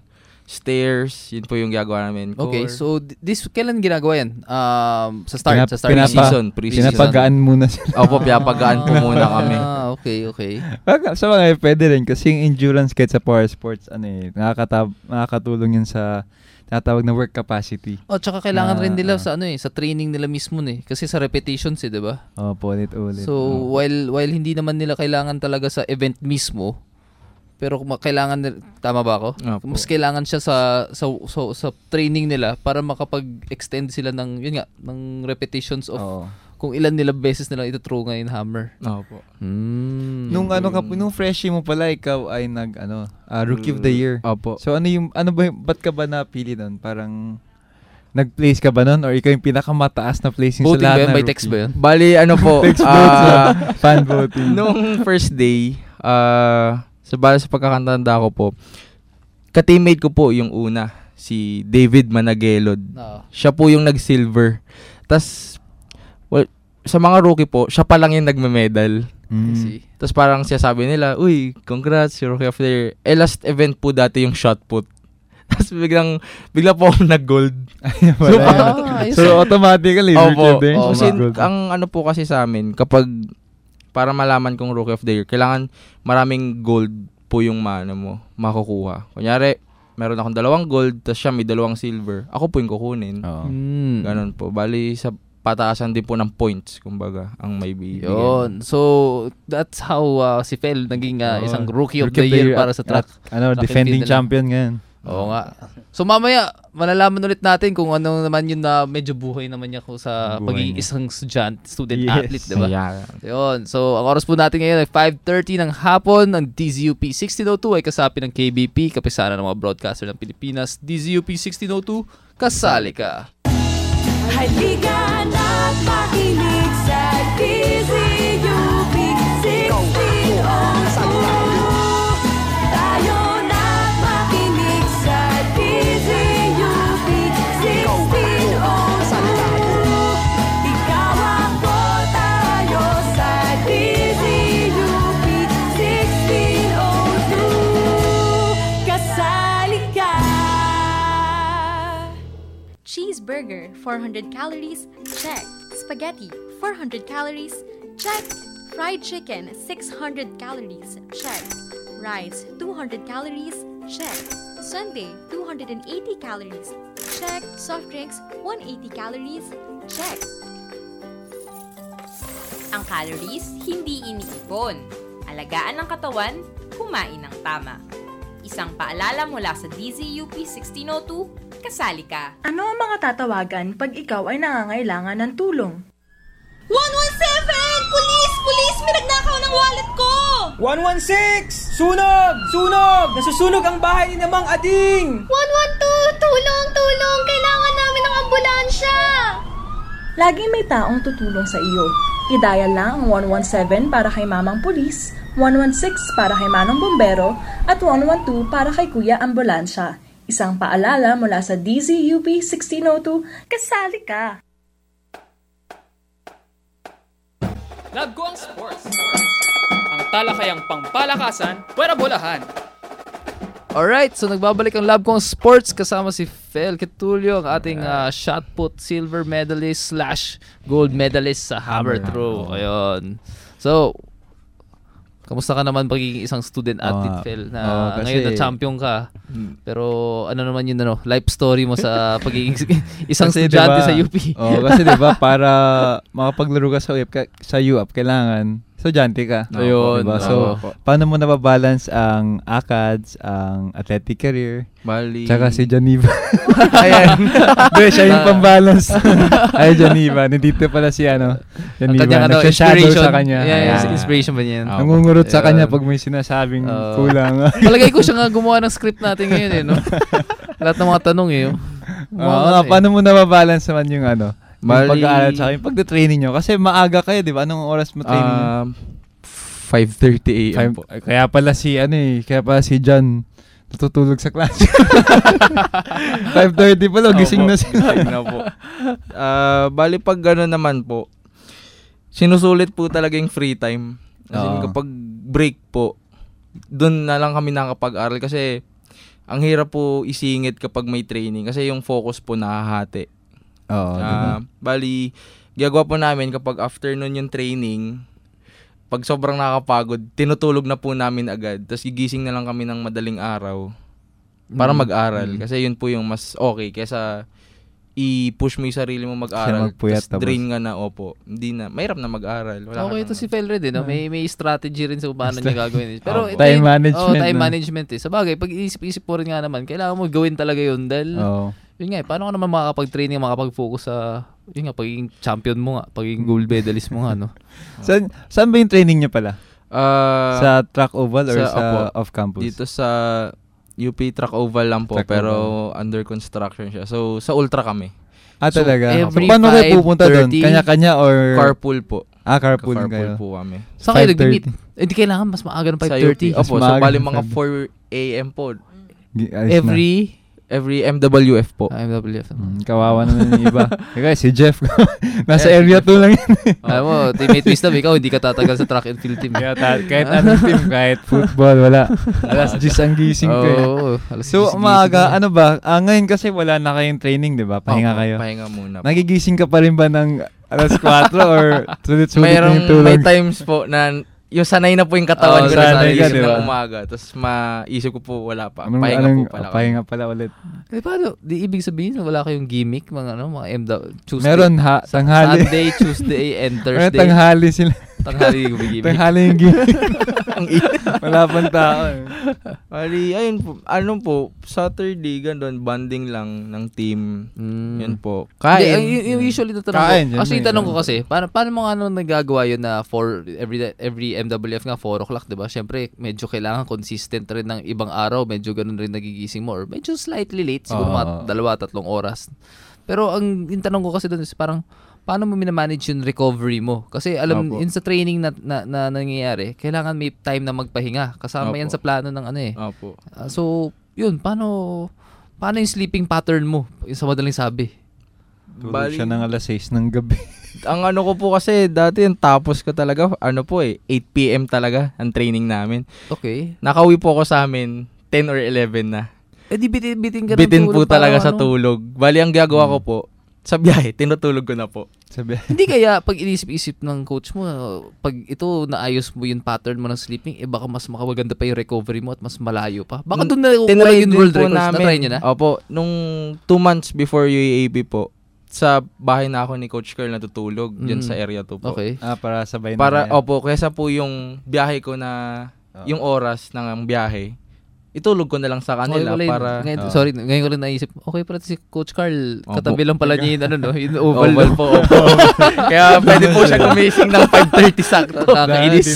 stairs, yun po yung gagawa namin. Okay, Core. so th- this kailan ginagawa yan? Um, sa start, Pinap- sa start pinapa- Pre-season, pre-season. Pinapagaan muna sila. Opo, piyapagaan po muna kami. Ah, okay, okay. Baka- sa mga pwede rin kasi yung endurance kahit sa power sports, ano eh, nakakatab- nakakatulong yun sa tinatawag na work capacity. Oh, tsaka kailangan Ah, rin nila ah. sa ano eh, sa training nila mismo eh. Kasi sa repetitions eh, 'di ba? Oh, ulit-ulit. So, Oh. while while hindi naman nila kailangan talaga sa event mismo, pero kung ma- kailangan nila, tama ba ako? Opo. Mas kailangan siya sa sa sa, sa training nila para makapag-extend sila ng yun nga, ng repetitions of Oo. kung ilan nila beses nila ito-throw ngayon hammer. Opo. Mm. Nung ano ka, nung freshie mo pala, ikaw ay nag, ano, ah, Rookie of the Year. Opo. So, ano yung, ano ba, yung- ba't ka ba napili nun? Parang, nag-place ka ba nun? Or ikaw yung pinakamataas na placing Voting sa ba lahat yan? na By rookie? text ba yun? Bali, ano po, Text ah, votes, ah, fan voting. nung first day, ah, sa bala sa pagkakantanda ko po, ka-teammate ko po yung una, si David Managelod. Oo. Siya po yung nag-silver. Tas, well, sa mga rookie po, siya pa lang yung nagme-medal. Mm. See. Tapos parang siya sabi nila, uy, congrats, you're Rookie of the Year. Eh, last event po dati yung shot put. Tapos biglang, bigla po akong nag-gold. Wala yan. Ah, ayos So, automatically, Opo. Rookie of the Year. Oo, Kasi Good. ang ano po kasi sa amin, kapag para malaman kung Rookie of the Year, kailangan maraming gold po yung maano mo, makukuha. Kunyari, meron akong dalawang gold, tapos siya may dalawang silver. Ako po yung kukunin. Oo. Mm. Ganon po. Bali, sa pataasan din po ng points, kumbaga, ang may bibigyan. Yun. So, that's how uh, si Fel naging uh, Oo. isang Rookie of the Year para sa track. At, ano, track and defending field nila. champion ngayon. Oo nga. So mamaya, malalaman ulit natin kung ano naman yun na medyo buhay naman niya ko sa Buhay pagiging niya. isang student, student Yes. athlete, di ba? Ayan. Yun. So, ang oras po natin ngayon ay five thirty ng hapon. Ang D Z U P sixteen oh two ay kasapi ng K B P, kapisanan ng mga broadcaster ng Pilipinas. D Z U P sixteen oh two, kasali ka. Halika na't makinig sa D Z U P sixteen oh two. Tayo na't makinig sa D Z U P sixteen oh two. Ikaw ako, tayo sa D Z U P sixteen oh two. Kasali ka. Cheeseburger, four hundred calories, check. Spaghetti, four hundred calories, check. Fried chicken, six hundred calories, check. Rice, two hundred calories, check. Sundae, two hundred eighty calories, check. Soft drinks, one hundred eighty calories, check. Ang calories, hindi iniipon. Alagaan ang katawan, kumain ng tama. Isang paalala mula sa D Z U P sixteen oh two, kasali ka. Ano ang mga tatawagan pag ikaw ay nangangailangan ng tulong? one one seven! Police! Police! May nagnakaw ng wallet ko! one one six! Sunog! Sunog! Nasusunog ang bahay ni Namang Ading! one one two! Tulong! Tulong! Kailangan namin ng ambulansya! Laging may taong tutulong sa iyo. I-dial lang ang one one seven para kay Mamang Pulis, one one six para kay Manong Bombero, at one one two para kay Kuya Ambulansya. Isang paalala mula sa D Z U P sixteen oh two, kasali ka! Love ko ang sports. Ang talakayang pangpalakasan, pwera bolahan. Alright, so nagbabalik ang Lab Kong Sports kasama si Fel Catulio, ang ating uh, shot put silver medalist slash gold medalist sa hammer throw. Ayun. So, kamusta ka naman pagiging isang student athlete, uh, Fel, na oh, kasi, ngayon na champion ka? Pero ano naman yun, ano, life story mo sa pagiging isang kasi estudyante diba, sa U P? Oh, kasi 'di ba para makapaglaro ka sa U P, sa U P kailangan estudyante ka. No, Ayun. Diba? So, no, paano mo nababalance ang A C A D S, ang athletic career, Bali. Tsaka si Janiva. Ayan. Doon, siya yung pambalance. Ay, Janiva. Nandito pala si ano, Janiva. Ano, nagsha-shadow sa kanya. Yeah, yeah. Inspiration ba niyan? Oh, nangungurot sa kanya pag may sinasabing uh, kulang. Palagay ko siya nga gumawa ng script natin ngayon eh, no? Lahat ng mga tanong eh. Oo, uh, paano mo nababalance naman yung ano, yung pag-aaral tsaka yung pagda-training nyo? Kasi maaga kayo, di ba? Anong oras mo training? Uh, five thirty a.m. po. Kaya pala si, ano eh, kaya pala si John natutulog sa class. five thirty pala, gising na sila. na po. Uh, bali pag gano'n naman po, sinusulit po talaga yung free time. Kasi uh, kapag break po, doon na lang kami nakapag-aral kasi ang hirap po isingit kapag may training kasi yung focus po nakahati. Oo. Uh, bali, gagawa po namin kapag afternoon yung training, pag sobrang nakakapagod, tinutulog na po namin agad. Tapos gigising na lang kami ng madaling araw para mag-aral. Mm. Kasi yun po yung mas okay kaysa i-push mo yung sarili mo mag-aral. Tapos drain nga na, opo. Hindi na, mahirap na mag-aral. Wala okay, ito si Felred eh. No? May, may strategy rin sa paano niya gagawin. Pero oh, time ito, management. Oh, time no? management eh. Sa bagay, pag iisip-isip po rin nga naman, kailangan mo gawin talaga yun. Dahil, oh. yun nga eh, paano ka naman makakapag-training, makakapag-focus sa, yun nga, pagiging champion mo nga, pagiging gold medalist mo nga, no? Saan, saan ba yung training niya pala? Uh, sa track oval or sa, sa off-campus? Dito sa U P track oval lang po, track pero oval. Under construction siya. So, sa ultra kami. Ah, so, talaga? Every so, paano kayo pupunta doon? Kanya-kanya or? Carpool po. Ah, carpool, carpool kayo. po kami. Saan kayo nag-meet? Eh, di kailangan mas maaga ng five thirty. Opo, so bali mga four a.m. po. Every? Every M W F po. Ah, M W F. Hmm, kawawa naman yung iba. Kaya si Jeff, nasa area two lang yun. Alam mo, teammate wisdom, ikaw hindi ka tatagal sa track and field team. Kaya ta- kahit anong team, kahit football, wala. Alas diyes ang gising ko. Oh, so, umaga, ano ba? Ah, ngayon kasi wala na kayong training, di ba? Pahinga oh, kayo. Pahinga muna po. Nagigising ka pa rin ba ng alas four or sulit-sulit Mayroong, yung tulog? May times po na yung sanay na po yung katawan oh, ko na sa isip diba? ng umaga. Tapos maisip ko po wala pa. Anong, pahinga anong, po pala. Pahinga pala ulit. Eh, paano? Di ibig sabihin wala kayong gimmick? Mga ano, mga M W Tuesday. Meron ha, tanghali. Sunday, Tuesday, and Thursday. Meron tanghali sila. Tanghali yung gimmick. Tanghali yung gimmick. Ang wala pang tao. Eh. Bali, ayun po. Ano po, Saturday, gano'n, bonding lang ng team. Mm. Yun po. Kain. Hindi, yung usually ito tanong Kain, ko. Kasi yung tanong ko kasi, paano, paano mo ano nagagawa yun na for every every M W F nga four o'clock, diba? Siyempre, medyo kailangan consistent rin ng ibang araw. Medyo ganun rin nagigising mo. Or medyo slightly late. Siguro uh, mga dalawa, tatlong oras. Pero ang yung tanong ko kasi doon is parang, paano mo minamanage yung recovery mo? Kasi alam, Opo. in sa training na, na, na nangyayari, kailangan may time na magpahinga. Kasama Opo. yan sa plano ng ano eh. Opo. Uh, so, yun, paano, paano yung sleeping pattern mo? Yung sa madaling sabi. Tulog siya ng alas sais ng gabi. Ang ano ko po kasi, dati yung tapos ko talaga, ano po eh, eight p.m. talaga ang training namin. Okay. Nakauwi po ako sa amin, ten or eleven na. Eh di bitin-bitin ka ng bitin tulog. Bitin po talaga para, sa ano? tulog. Bali, ang gagawa hmm. ko po, sa biyahe, tinutulog ko na po. Sa biyahe. Hindi kaya pag inisip-isip ng coach mo, pag ito naayos mo yung pattern mo ng sleeping, eh baka mas makaganda pa yung recovery mo at mas malayo pa. Baka doon na kukuha yung world records. Na-try nyo na? Opo, nung two months before U A A P po, sa bahay na ako ni Coach Carl natutulog mm. dyan sa area two po. Okay. Ah, para sabay na. Para, opo, kaysa po yung biyahe ko na, oh. yung oras ng biyahe, itulog ko na lang sa kanila okay, para... Ngayon, oh. Sorry, ngayon ko rin naisip, okay pala si Coach Carl, katabi lang pala niya yung, ano, no, yung oval, oval po. Opo. Kaya pwede po siya gumising ng five thirty sakto. Nakakainis.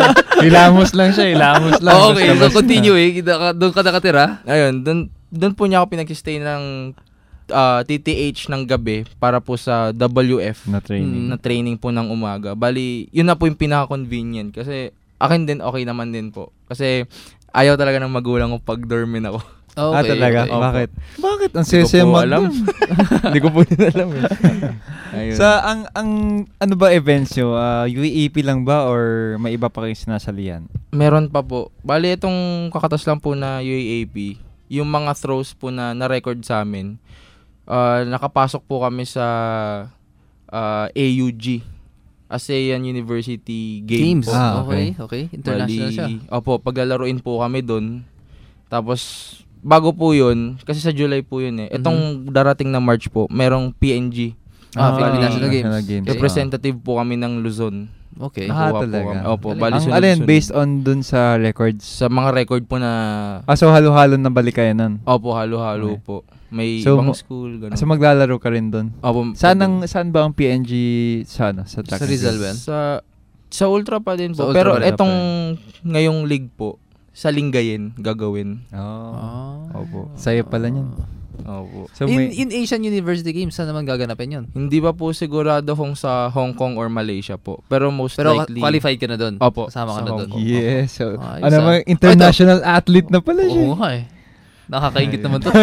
Ilamos lang siya, ilamos lang. Oh, okay, so continue eh. Doon ka nakatira? Ayun, doon po niya ako pinag-stay ng uh, T T H ng gabi para po sa W F na training. Na training po ng umaga. Bali, yun na po yung pinaka-convenient kasi akin din okay naman din po. Kasi ayaw talaga ng magulang ko pag dormin ako. Okay, ah, talaga? okay. Bakit? Bakit? Ang Hindi ko sesema po alam. Hindi ko po din alam eh. Ayun. Sa ang ang ano ba events nyo? Uh, U A P lang ba or may iba pa kayong sinasalihan? Meron pa po. Bali, itong kakatas lang po na U A P, yung mga throws po na na-record sa amin, uh, nakapasok po kami sa uh, A U G, ASEAN University Games. Games. Ah, okay, okay. International Bali, siya. Opo, paglalaruin po kami doon. Tapos, bago po yun, kasi sa July po yun eh. Itong mm-hmm. darating na March po, merong P N G. Ah, Philippine National Games. Games. Representative po kami ng Luzon. Okay. Ah, Nakuha talaga. Po kami. Opo, bali Ang sunod-sunod. alin, based on dun sa records? Sa mga record po na... Ah, so halo-halo na balik kayo nun? Opo, halo-halo okay. po. May so, ibang school, ganun. So maglalaro ka rin dun? Opo. Saan, ang, saan ba ang P N G sa, ano, sa track? Sa Rizal ba? Sa, sa Ultra pa din po. Sa Pero Ultra etong ngayong league po, sa Lingayen gagawin. Oh. Ah. Opo. Sayo pala niyan. Opo. So in, may... in Asian University Games, saan naman gaganapin yun? Hindi pa po sigurado kung sa Hong Kong or Malaysia po. Pero most Pero likely... Pero qualified ka na doon? Opo. Kasama ka na doon? Yes. So, ah, ano naman, international oh, athlete na pala siya. Oo nga eh. Nakakaingit naman to.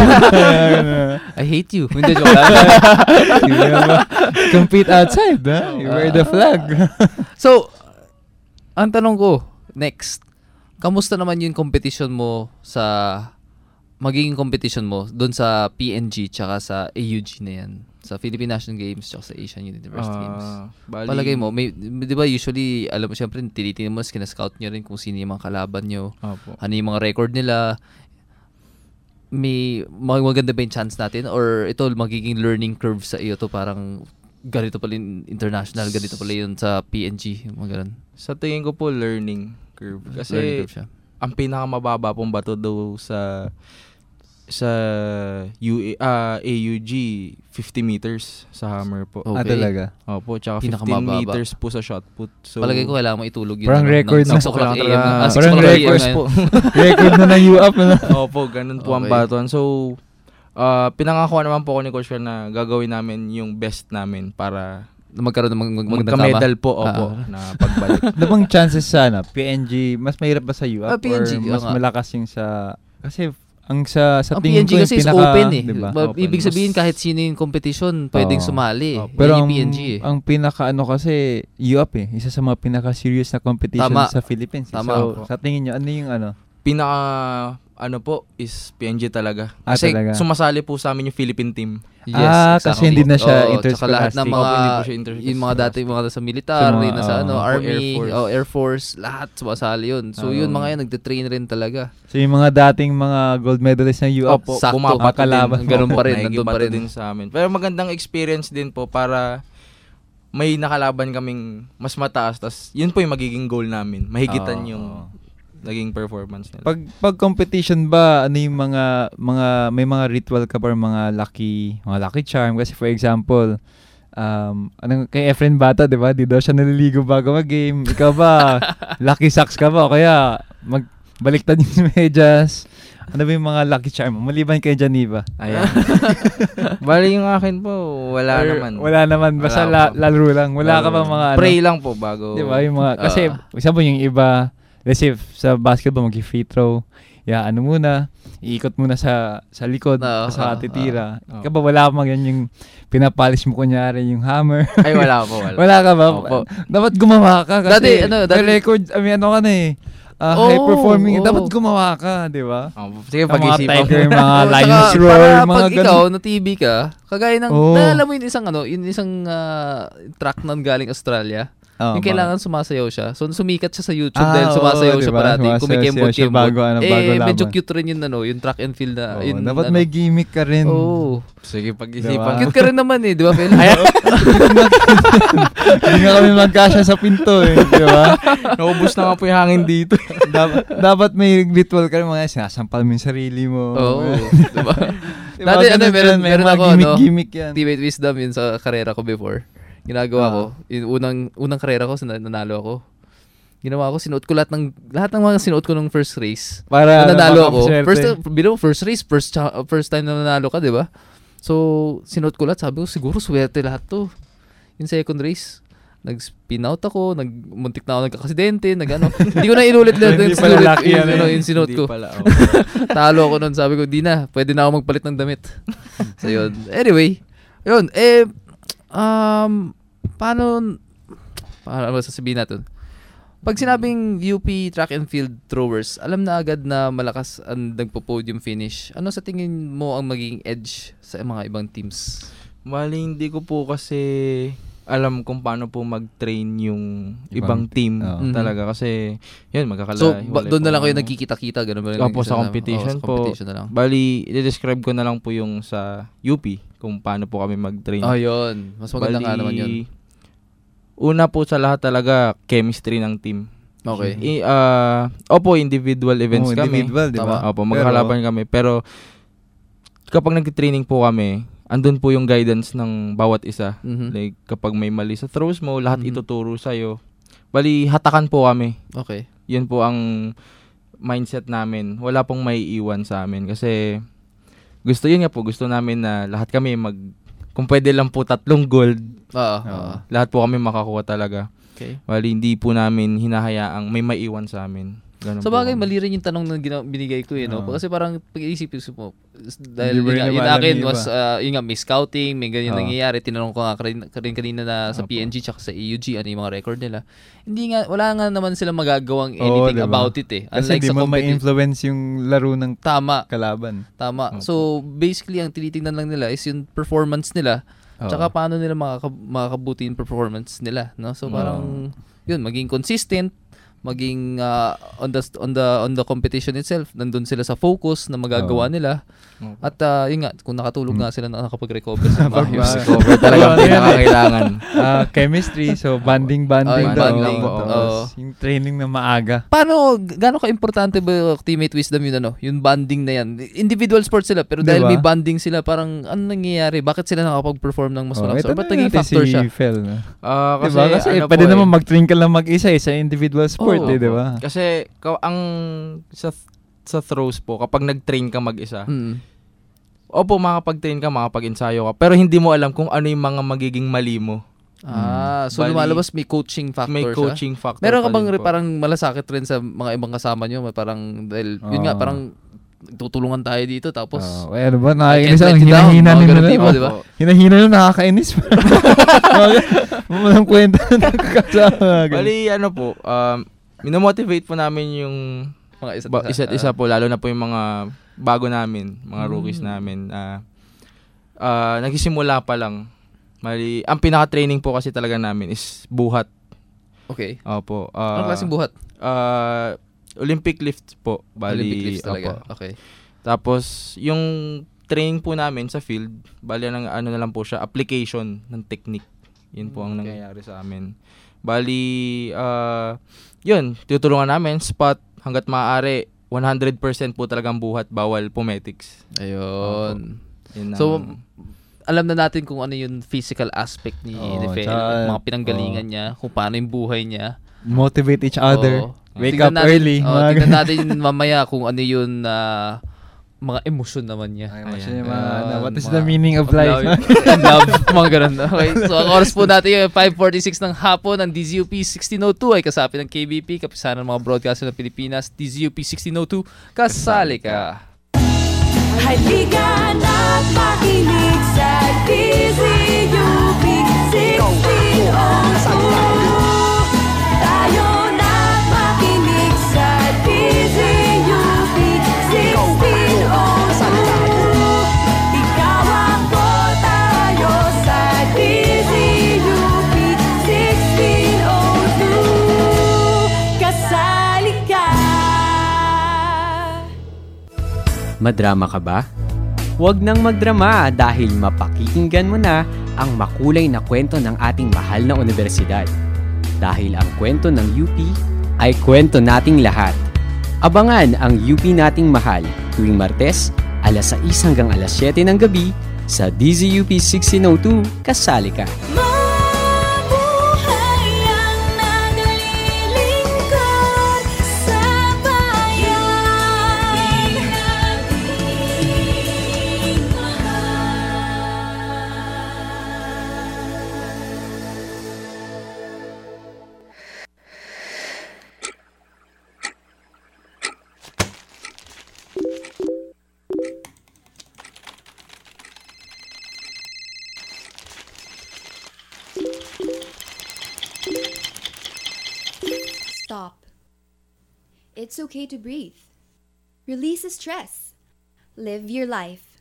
I hate you. Hindi, joke lang. Compete outside, ha? You wear the flag. So, ang tanong ko, next, kamusta naman yung competition mo sa, magiging competition mo doon sa P N G tsaka sa A U G na yan? Sa Philippine National Games tsaka sa Asian University uh, Games. Bali, palagay mo, may, di ba usually, alam mo siyempre, tinitingnan mo, kina-scout nyo rin kung sino yung mga kalaban nyo. Opo. Ano yung mga record nila. May maganda ba yung chance natin? Or ito, magiging learning curve sa iyo to parang ganito pala yung international, ganito pala yun sa P N G, mga ganun. Sa tingin ko po, learning curve. Kasi learning curve siya. Ang pinakamababa pong bato daw sa sa U A, uh, A U G, fifty meters sa hammer po. Okay. Ah, talaga? Opo, tsaka fifteen meters po sa shot put. So, palagay ko kailangan mo itulog yun. Parang ano, record na. Ah, parang record po. Record na ng U up na. Opo, ganun po okay. ang baton. So, uh, pinangako naman po ako ni Coach na gagawin namin yung best namin para magkaroon ng mag- mag- magka-medal po, opo, ah. na pagbalik. Ano bang chances sana? P N G, mas mahirap ba sa U up? Ah, P N G, or mas nga. malakas yung sa... Kasi ang sa sa ang tingin P N G ko kasi pinaka, is open eh. Diba? Open. Ibig sabihin kahit sino yung competition pwedeng oh. sumali. Oh. Pero ang, P N G eh. ang pinaka ano kasi U up eh. Isa sa mga pinaka serious na competition Tama. sa Philippines. Tama. So sa tingin niyo ano yung ano? Pinaka ano po is P N G talaga. Ah, kasi talaga. sumasali po sa amin yung Philippine team. Yes, ah, exactly. Kasi hindi na siya oh, interscholastic. Lahat ng mga, yung mga dati, mga sa militar, so, na sa uh, ano, Army, Air Force. Oh, Air Force, lahat sumasali yun. So, um, yun mga yan, nagtitrain rin talaga. So, yung mga dating mga gold medalists ng U up, Opo, sakto, makakalaban. Ganun pa rin, nandun pa rin. Din sa amin. Pero magandang experience din po para may nakalaban kaming mas mataas. Tas, yun po yung magiging goal namin. Mahigitan uh, yung naging performance nila. Pag pag competition ba ano yung mga mga may mga ritual ka ba mga lucky mga lucky charm kasi for example um anong kay Efren Bata 'di ba? Di daw siya naliligo bago mag-game. Ikaw ba lucky socks ka ba o kaya magbaliktad yung medyas? Ano ba yung mga lucky charm mo? Maliban kay Janiva. Ayan. Bali yung akin po, wala Or, naman. Wala naman. Basta la, laro lang. Wala laro ka ba mga ano? Pray lang po bago. Di ba? Yung mga, kasi, uh, example, yung iba, let's say, sa basketball, mag-free throw, ya, ano muna, iikot muna sa sa likod, uh, sa uh, titira. Uh, uh, Kaba wala pa yan yung pinapolish mo kunyari yung hammer. Ay, wala po. Wala, wala ka ba? Opo. Dapat gumawa ka kasi dati, ano, dati, record, I mean, ano ka na eh. Uh, oh, high performing, oh. Dapat gumawa ka, di ba? Oh, sige, pag-isipan mga tiger, mga lion's roar, para mga pag ikaw, na T V ka, kagaya ng, oh. na, alam mo yung isang, ano, yung isang uh, track nun galing Australia, oh, yung kailangan ba? Sumasayaw siya. So, sumikat siya sa YouTube ah, dahil sumasayaw oh, siya diba? Parati. Kumikembot-kembot. Bago, ano, eh, bago medyo cute rin yun, ano, yung track and field na. Oh, yun, dapat ano. may gimmick ka rin. Oh. Sige, pag-isipan. Diba? Cute ka rin naman eh, di ba, Phil? Hindi nga kami magkasya sa pinto eh, di ba? Naubos na nga po yung hangin dito. dapat, dapat may ritual ka rin mga sinasampal mo yung sarili mo. Oo, oh, di ba? Dati, ano, meron, meron ako, gimmick, no? Gimmick yan. Teammate wisdom yun sa karera ko before. Ginagawa uh, ko, yung unang unang karera ko, nanalo ako. Ginawa ko, sinuot ko lahat ng lahat ng mga sinuot ko nung first race. Para nanalo ako. First bilang first race, first first time na nanalo ka, 'di ba? So, sinuot ko lahat, sabi ko siguro swerte lahat 'to. Yung second race, nag-spin out ako, nagmuntik na ako nagkaksidente, nag-ano. Hindi ko na inulit lahat Hindi yung pala sinulit, lucky yung, yan, ano, eh. yung sinuot Hindi ko. pala, oh. Talo ako nun. Sabi ko, di na. Pwede na ako magpalit ng damit. So, yun. Anyway, yun. Eh, um, paano, paano ba sasabihin natin? Pag sinabing U P track and field throwers, alam na agad na malakas ang nagpo-podium finish. Ano sa tingin mo ang magiging edge sa mga ibang teams? Bali, hindi ko po kasi alam kung paano po mag-train yung ibang, Ibang- team oh. talaga. Kasi, yun, magkakala. So, ba, hiwalay doon na po lang kayo ang- nagkikita-kita? Ganun ba? Opo, sa competition oh, sa po. competition na lang. Bali, i-describe ko na lang po yung sa U P kung paano po kami mag-train. Oh, yun. Mas maganda nga naman yun. Una po sa lahat talaga, chemistry ng team. Okay. I, ah, opo, individual events Oo, kami. individual, di ba? Tama. Opo, magkakalaban kami. Pero, kapag nag-training po kami, andun po yung guidance ng bawat isa. Mhm. Like, kapag may mali sa throws mo, lahat Mhm. ituturo sa'yo. Bali, hatakan po kami. Okay. Yun po ang mindset namin. Wala pong may iwan sa amin. Kasi, gusto yun nga po, gusto namin na lahat kami mag, kung pwede lang po tatlong gold, Oo. Oo. lahat po kami makakuha talaga. Okay. Bali, hindi po namin hinahayaang may maiwan sa amin. Ganun Sa po bagay, kami. mali rin yung tanong na gina- binigay ko, eh, no? Oo. Kasi parang pag-iisip mo, dahil Hindi mo yun, rin nga- yun naman akin alam yung was, iba. uh, yun nga, may scouting, may ganyan Oo. nangyayari. Tinanong ko nga rin, rin kanina na sa Opo. P N G tsaka sa A U G, ano yung mga record nila. Hindi nga, wala nga naman silang magagawang Oo, anything diba? about it, eh. Kasi Unlike di sa mo competi- ma-influence yung laro ng Tama. kalaban. Tama. Opo. So, basically, ang tinitingnan lang nila is yung performance nila. Oo. Tsaka paano nila makaka- makakabuti yung performance nila, no? So, parang, yun, maging consistent, maging uh, on the on the on the competition itself, nandun sila sa focus na magagawa Oo. nila. Opo. At uh, yun nga, kung nakatulog nga sila na nakapag-recover sa maayos. Pag- Cover talaga Oo, yan, eh. pinakakailangan. Ah, chemistry, so banding-banding Ay, daw. banding, Tapos, oo. yung training na maaga. Paano, gaano ka-importante ba teammate wisdom yun, ano? Yung banding na yan. Individual sports sila, pero dahil Diba? may banding sila, parang ano nangyayari? Bakit sila nakapag-perform ng mas Oh, malakas? ito Or ba't na naging natin factor si siya? Fel, no? Ah, kasi, Diba? Kasi ano pwede po naman eh. mag-train ka lang mag-isa eh, sa individual sport, Oo. eh, di ba? Kasi, ka- ang sa sa throws po, kapag nag-train ka mag-isa, Mm. opo, makapag-train ka, makapag-ensayo ka, pero hindi mo alam kung ano yung mga magiging mali mo. Ah, so Bali, lumalabas may coaching factor May siya? coaching factor. Meron ka pa bang din re- po. parang malasakit rin sa mga ibang kasama nyo? Parang, dahil, yun nga, Oo. parang tutulungan tayo dito, tapos, Oh, eh, ano ba? I Nakakainis can't ang let you down. hinahina Mga nila. ganun tipo, diba? di ba? Hinahina nila, nakakainis. Malang kwenta na nagkakasama. Bali, ano po, um, minomotivate po namin yung mga isa't ba- isa. isa't isa po, lalo na po yung mga bago namin, mga Mm. rookies namin. Ah, ah, nagsisimula pa lang. Bali, ang pinaka-training po kasi talaga namin is buhat. Okay. Opo. ah, Anong klaseng buhat? ah, Olympic lift po. Bali, Olympic lifts talaga. opo. Okay. Tapos, yung training po namin sa field, bali ang ano na lang po siya, application ng technique. Yun po ang Okay. nangyayari sa amin. Bali, ah, yun, tutulungan namin, spot, hanggat maaari, one hundred percent po talagang buhat, bawal pumetics. Ayun. Yun So, ang- alam na natin kung ano yung physical aspect ni Oo, Nefel, tsaka- mga pinanggalingan niya, kung paano yung buhay niya. Motivate each other. Oo. Wake Tingnan up natin- early. oo, mga tingnan ganun. natin mamaya kung ano yun na mga emosyon naman niya. Ay, mas Ayan. yung mga, ano, what is Mga- the meaning of of life? love. And love, mga ganun. Okay, so ang oras po natin yung five forty-six ng hapon ng D Z U P sixteen oh two ay kasapit ng K B P, kapisanan ng mga broadcaster ng Pilipinas. D Z U P sixteen oh two, kasali ka. Halika na't makinig sa D Z U P sixteen oh two. Tayo na't makinig sa D Z U P sixteen oh two. Ikaw ako, tayo sa D Z U P sixteen oh two. Kasali ka. Madrama ka ba? Huwag nang magdrama dahil mapakikinggan mo na ang makulay na kwento ng ating mahal na universidad. Dahil ang kwento ng U P ay kwento nating lahat. Abangan ang U P nating mahal tuwing Martes, alas sais hanggang alas siyete ng gabi sa D Z U P sixteen oh two, kasali ka. Mabuhay ang naglilingkod sa bayan. Nating mahal. stop. It's okay to breathe. Release the stress. Live your life.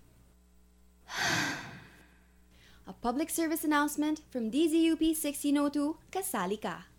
A public service announcement from D Z U P sixteen oh two, Kasali Ka.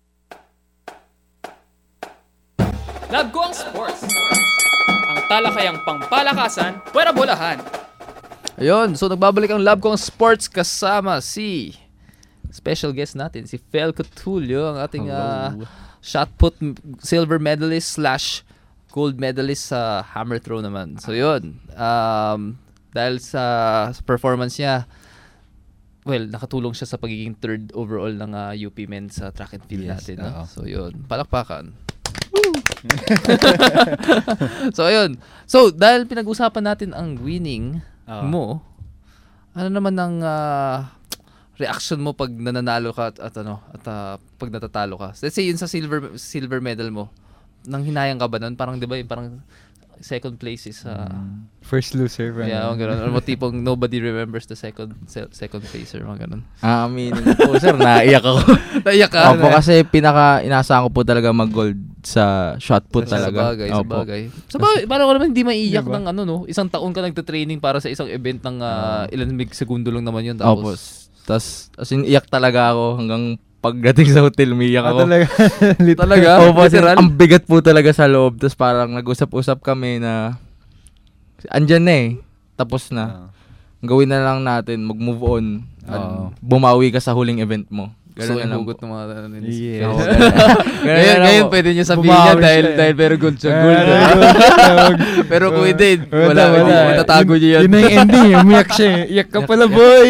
Love ko ang sports. Ang talakayang pangpalakasan, pwera bolahan. Ayun, so nagbabalik ang Love ko ang sports kasama si special guest natin, si Fel Cotulio, ang ating uh, shot put silver medalist slash gold medalist sa hammer throw naman. So yun, um, dahil sa performance niya, well, nakatulong siya sa pagiging third overall ng uh, U P men sa track and field Yes, natin. No? oo. So yun, palakpakan. So ayun. So dahil pinag-usapan natin ang winning Oo. mo, ano naman ang uh, reaction mo pag nananalo ka at, at ano at uh, pag natatalo ka? Let's say yun sa silver silver medal mo. Nang hinayang ka ba nun? Parang 'di ba, yung parang second place is uh, First loser. yeah, mga ganun. Or tipong nobody remembers the second se- second placer, mga ganun. Ah, aminin ko po, sir, naiyak ako. Naiyak ka? Opo, kasi pinaka inaasahan ko po talaga mag-gold sa shot put Sa talaga. bagay, sa Opo. bagay. Sa bagay, parang ko naman hindi maiiyak Diba? ng ano, no? Isang taon ka nagte-training para sa isang event ng uh, ilan mig segundo lang naman yun. Opo. Tapos, Tapos, as in, iyak talaga ako hanggang pagdating sa hotel, umiyak Ah, ako. talaga? Talaga? Opo, sir, ang bigat po talaga sa loob. Tapos parang nag-usap-usap kami na andyan na eh. Tapos na. Gawin na lang natin, mag-move on. At Oo. bumawi ka sa huling event mo. gusto Ganun na yung lang hugot po. ng mga ano, Yes. Yes. Oo, ganun. Ganun ngayon, na lang ngayon po. pwede nyo sabihin yan Bumawi dahil, siya eh. dahil pero gold siya. Ah, Gold. tawag. Pero kung hindi, Wala, wala. wala. Matatago nyo yan. Yun na yung ending. eh. Umiyak siya. eh. Iyak ka pala, boy.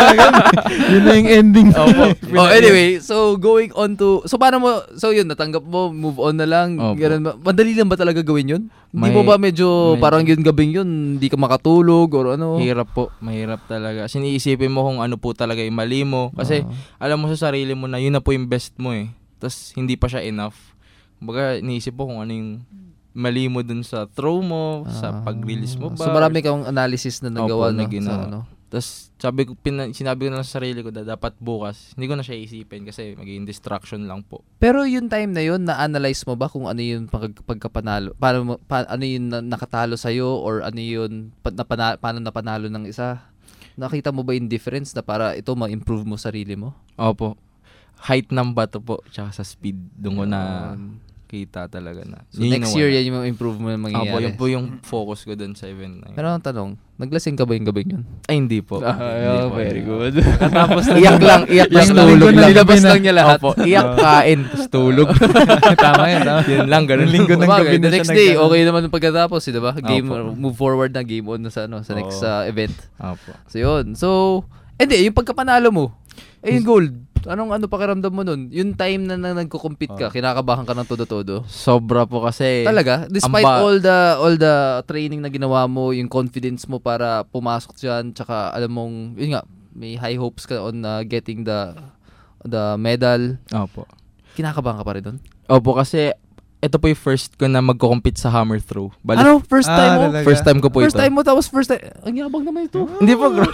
Yun na yung ending. Opo. Oh, anyway, so going on to, so paano mo, so yun, natanggap mo, move on na lang, Opo. ganun ba? Madali lang ba talaga gawin yun? Hindi May- mo ba medyo, medyo- parang yun gabing yun, hindi ka makatulog or ano? Hirap po, mahirap talaga. Siniisipin mo kung ano po talaga yung mali mo. Kasi Oo. alam mo sa sarili mo na yun na po yung best mo eh. Tapos hindi pa siya enough. Kumbaga, iniisip mo kung ano yung mali mo dun sa throw mo, sa pag-release mo ba. So marami kang analysis na nagawa Opo, no, na ginawa. sa ano? Tapos sabi ko, pina, sinabi ko na sa sarili ko na dapat bukas, hindi ko na siya isipin kasi magiging distraction lang po. Pero yung time na yun, na-analyze mo ba kung ano yung pag, pagkapanalo? Paano, mo- pa, ano yung na, nakatalo sa'yo or ano yung pa, napana, paano napanalo ng isa? Nakita mo ba yung difference na para ito ma-improve mo sarili mo? Opo. Height ng bato po, tsaka sa speed. Doon ko na kita talaga na. So Yun next yung year, wala. yan yung improve mo yung mangyayari. Opo, yun po yung focus ko dun sa event na yun. Pero ang tanong, naglasing ka ba yung gabing yun? Ay, hindi po. Ah, Hindi oh, po. very good. Katapos na iyak lang, iyak lang, Iyak tulog lang. Nilabas lang niya lahat. Opo, iyak, kain, tapos tulog. Tama yan, tama. Yun lang, ganun. Linggo ng Sabagay, gabi the na siya next day, nagkano. okay naman yung pagkatapos, eh, diba? Game, Opo. move forward na, game on na sa, ano, sa next Oo. uh, event. Opo. So yun. So, hindi, yung pagkapanalo mo, eh yung gold, anong ano pakiramdam mo nun? Yung time na, na nagko-compete ka, kinakabahan ka ng todo-todo? Sobra po kasi. Talaga? Despite ang ba- all the all the training na ginawa mo, yung confidence mo para pumasok dyan, tsaka alam mong, yun nga, may high hopes ka on uh, getting the the medal. Opo. Kinakabahan ka pa rin dun? Opo, kasi ito po yung first ko na magko-compete sa hammer throw. Bali, Ano? First time mo? talaga? First time ko po First ito. time mo, tapos first time, ang yabang naman ito. Hindi po, gra-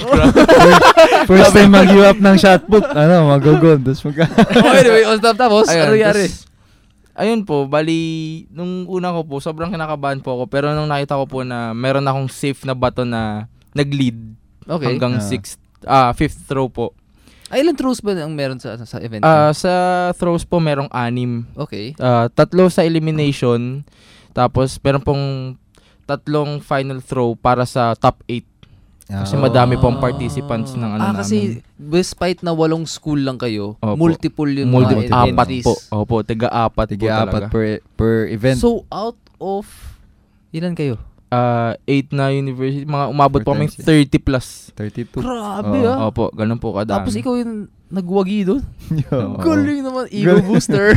First time mag-give up ng shot put, ano, mag-gold. Tapos magka... Oh, anyway, on top tapos, Ayun, ano nangyari? tas- ayun po, bali, nung una ko po, sobrang kinakabahan po ako. Pero nung nakita ko po na meron akong safe na bato na nag-lead Okay. hanggang Ah. sixth, ah, fifth throw po. Ay, ilang throws ba ang meron sa sa event? Ah, sa throws po, merong anim. okay. Ah, tatlo sa elimination, tapos meron pong tatlong final throw para sa top eight. Kasi madami pong participants ng ano ah, namin. kasi despite na walong school lang kayo, Opo. multiple yung Multiple, mga apat entries. po. Opo, tiga-apat po Tiga-apat talaga. per, per event. So, out of, ilan kayo? Ah, eight na university, mga umabot po Four kami times, yeah. thirty plus. thirty-two. Grabe Oo. ah. Opo, ganun po kadami. Tapos ikaw yung nagwagi doon. Oo. Galing naman, ego booster.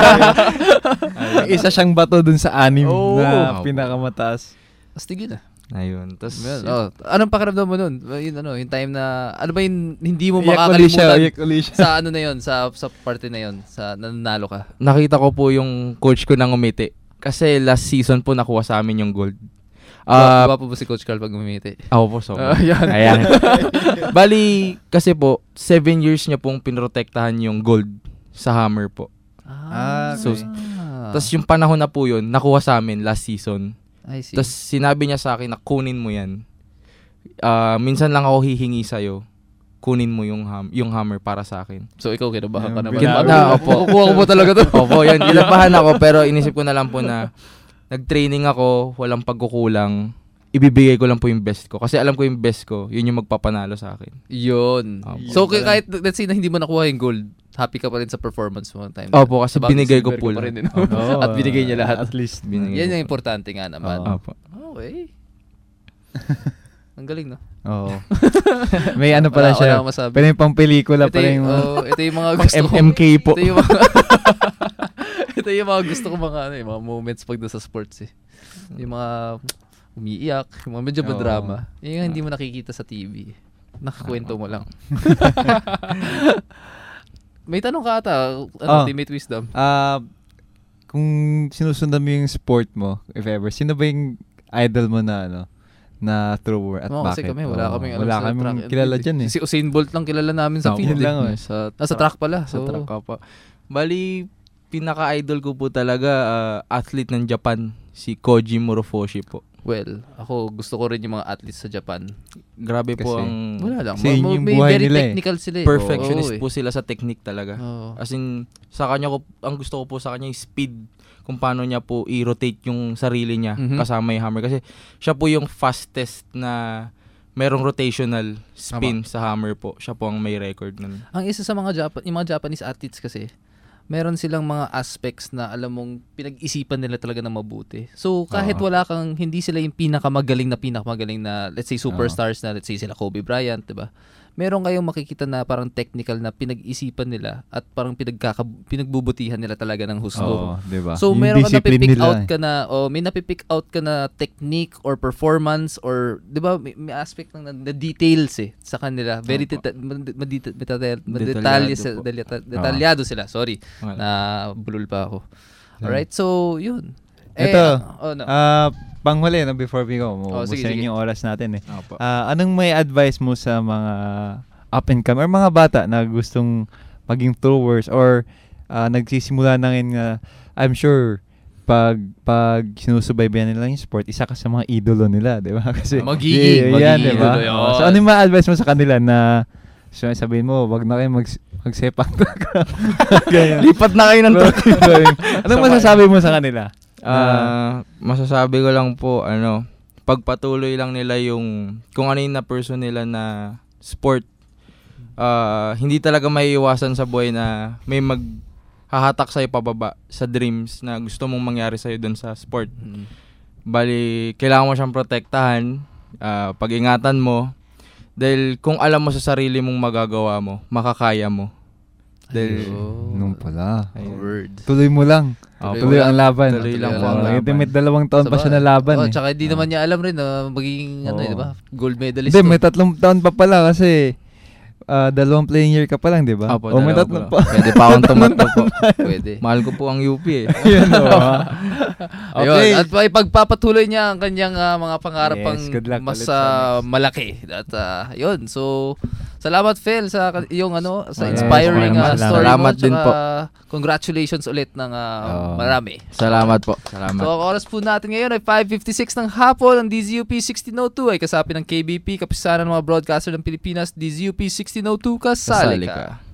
Isa siyang bato dun sa anim Oo. na Opo. pinakamataas. Astig yun ah. Ayun. Tapos, Oh, anong pakiramdam mo nun? Yun, ano, yung time na, ano ba yung hindi mo Iyak uli siya, makakalimutan iyak uli siya. sa ano na yun, sa sa parte na yun, sa nanalo ka? nakita ko po yung coach ko nang umiti. Kasi last season po nakuha sa amin yung gold. Ah, Ah, uh, ba si Coach Carl pag umimiti? ako po, so. Ah, yan. Ayan. Bali, kasi po, seven years niya pong pinrotektahan yung gold sa hammer po. Ah, So, okay. Ah. Tapos yung panahon na po yun, nakuha sa amin last season. I see. Tapos sinabi niya sa akin na kunin mo yan. Uh, minsan lang ako hihingi sa'yo. Kunin mo yung ham- yung hammer para sa akin. So ikaw kinabahan ka naman. Kin- na, opo. Kukuha ko po talaga to. Opo, yun. Kinabahan ako pero inisip ko na lang po na nag-training ako, walang pagkukulang. Ibibigay ko lang po yung best ko. Kasi alam ko yung best ko, yun yung magpapanalo sa akin. Yun. Opo. So kahit let's say na hindi mo nakuha yung gold, happy ka pa rin sa performance mo time. Opo, kasi Sabagay, binigay ko silver po ka pa rin lang. din. At binigay niya lahat. At least binigay. Yan yung importante nga naman. Opo. Okay. Ang galing, no? Oo. May ano pala Wala- siya. wala akong masabi. Pero yung pang pelikula Ito pala yung, yung... oh, ito yung mga Pang gusto ko. M M K po. Ito yung mga, ito yung mga gusto ko mga, ano, yung mga moments pag sa sports eh. Yung mga umiiyak, yung mga medyo Oo. drama. Yung hindi mo nakikita sa T V. Nakakwento mo lang. May tanong ka ata, ano, Oh. Teammate Wisdom. Ah, kung sinusundan mo yung sport mo, if ever, sino ba yung idol mo na ano, na thrower at Oo, kasi bakit? kami, wala Oo, kaming alam wala sa kaming track and kilala field eh. dyan eh. Si Usain Bolt lang kilala namin sa Oo, field yun lang, eh. eh. Sa, ah, sa track pala. Sa Oo. track ka pa. Bali, pinaka-idol ko po talaga, uh, athlete ng Japan, si Koji Morofushi po. Well, ako gusto ko rin yung mga athletes sa Japan. Grabe po Kasi, ang... Wala lang. kasi Ma- yun yung may buhay very nila eh. technical sila eh. Perfectionist Oo, eh. po sila sa technique talaga. Oo. As in, sa kanya ko, ang gusto ko po sa kanya yung speed, kung paano niya po i-rotate yung sarili niya Mhm. kasama yung hammer. Kasi siya po yung fastest na merong rotational spin sa hammer po. Siya po ang may record nun. Ang isa sa mga Japan, yung mga Japanese athletes kasi, meron silang mga aspects na alam mong pinag-isipan nila talaga na mabuti. So kahit Oo. wala kang, hindi sila yung pinakamagaling na pinakamagaling na, let's say superstars na, let's say sila Kobe Bryant, diba? Meron kayong makikita na parang technical na pinag-isipan nila at parang pinagkaka, pinagbubutihan nila talaga ng husto. Oo, diba? So Yung meron ka discipline napipick nila out eh. ka na, o may napipick out ka na technique or performance or, di ba, may, may aspect ng na, na details eh sa kanila. Very Opo. deta- madeta- madeta- madeta- Detalyado detalye sa- po. delita- detalyado sila. Sorry. Wala. Na bulol pa ako. Alright, so yun. Eh, Ito, oh, no. ah, panghuli no, before we go, mo Oh, sige, sige. yung oras natin eh. Opo. Ah, anong may advice mo sa mga up and come or mga bata na gustong maging throwers or ah, nagsisimula na rin nga, I'm sure pag pag sinusubaybayan nila yung sport, isa ka sa mga idolo nila, di ba? Kasi Magiging, yeah, yan, magiging di ba? idolo yun. Oh, so ano yung ma-advise mo sa kanila na so, sabihin mo, wag na kayo mag magsepak Lipat na kayo ng truck. Anong masasabi mo sa kanila? Ah, masasabi ko lang po, ano, pagpatuloy lang nila yung, kung ano yung na-person nila na sport, ah, hindi talaga maiiwasan sa buhay na may maghahatak sa'yo pababa sa dreams na gusto mong mangyari sa'yo dun sa sport. Mm. Bali, kailangan mo siyang protektahan, ah, pag-ingatan mo, dahil kung alam mo sa sarili mong magagawa mo, makakaya mo. Dahil, Nung pala. Word. Tuloy mo lang. Oh, Tuloy ang laban. Tuloy lang po Oh, ang laban. ito, may dalawang taon pa siya na laban Oh, eh. tsaka hindi naman niya alam rin na magiging ano, eh, Oo. di ba? Gold medalist. Hindi, to. may tatlong taon pa pala kasi ah, dalawang playing year ka pa lang, di ba? Opo, O may dalawa tatlong po. pa. Pwede pa akong tumatlo po. Pwede. Mahal ko po ang U P eh. Yun, o, ah. Ayun, Okay. at may pagpapatuloy niya ang kanyang ah, mga pangarap Yes, pang good luck mas ulit sa ah, malaki. At ah, yun, so salamat Phil sa ka- yung ano sa Yes, inspiring maraming ah, salamat. story Salamat mo. din Tsaka, po. Congratulations ulit ng ah, Oo. marami. Salamat po. Salamat. So, ang oras po natin ngayon ay five fifty-six ng hapon. Ang D Z U P sixteen oh two ay kasapi ng K B P, Kapisanan ng mga broadcaster ng Pilipinas. D Z U P sixteen oh two, kasali Kasali ka. ka.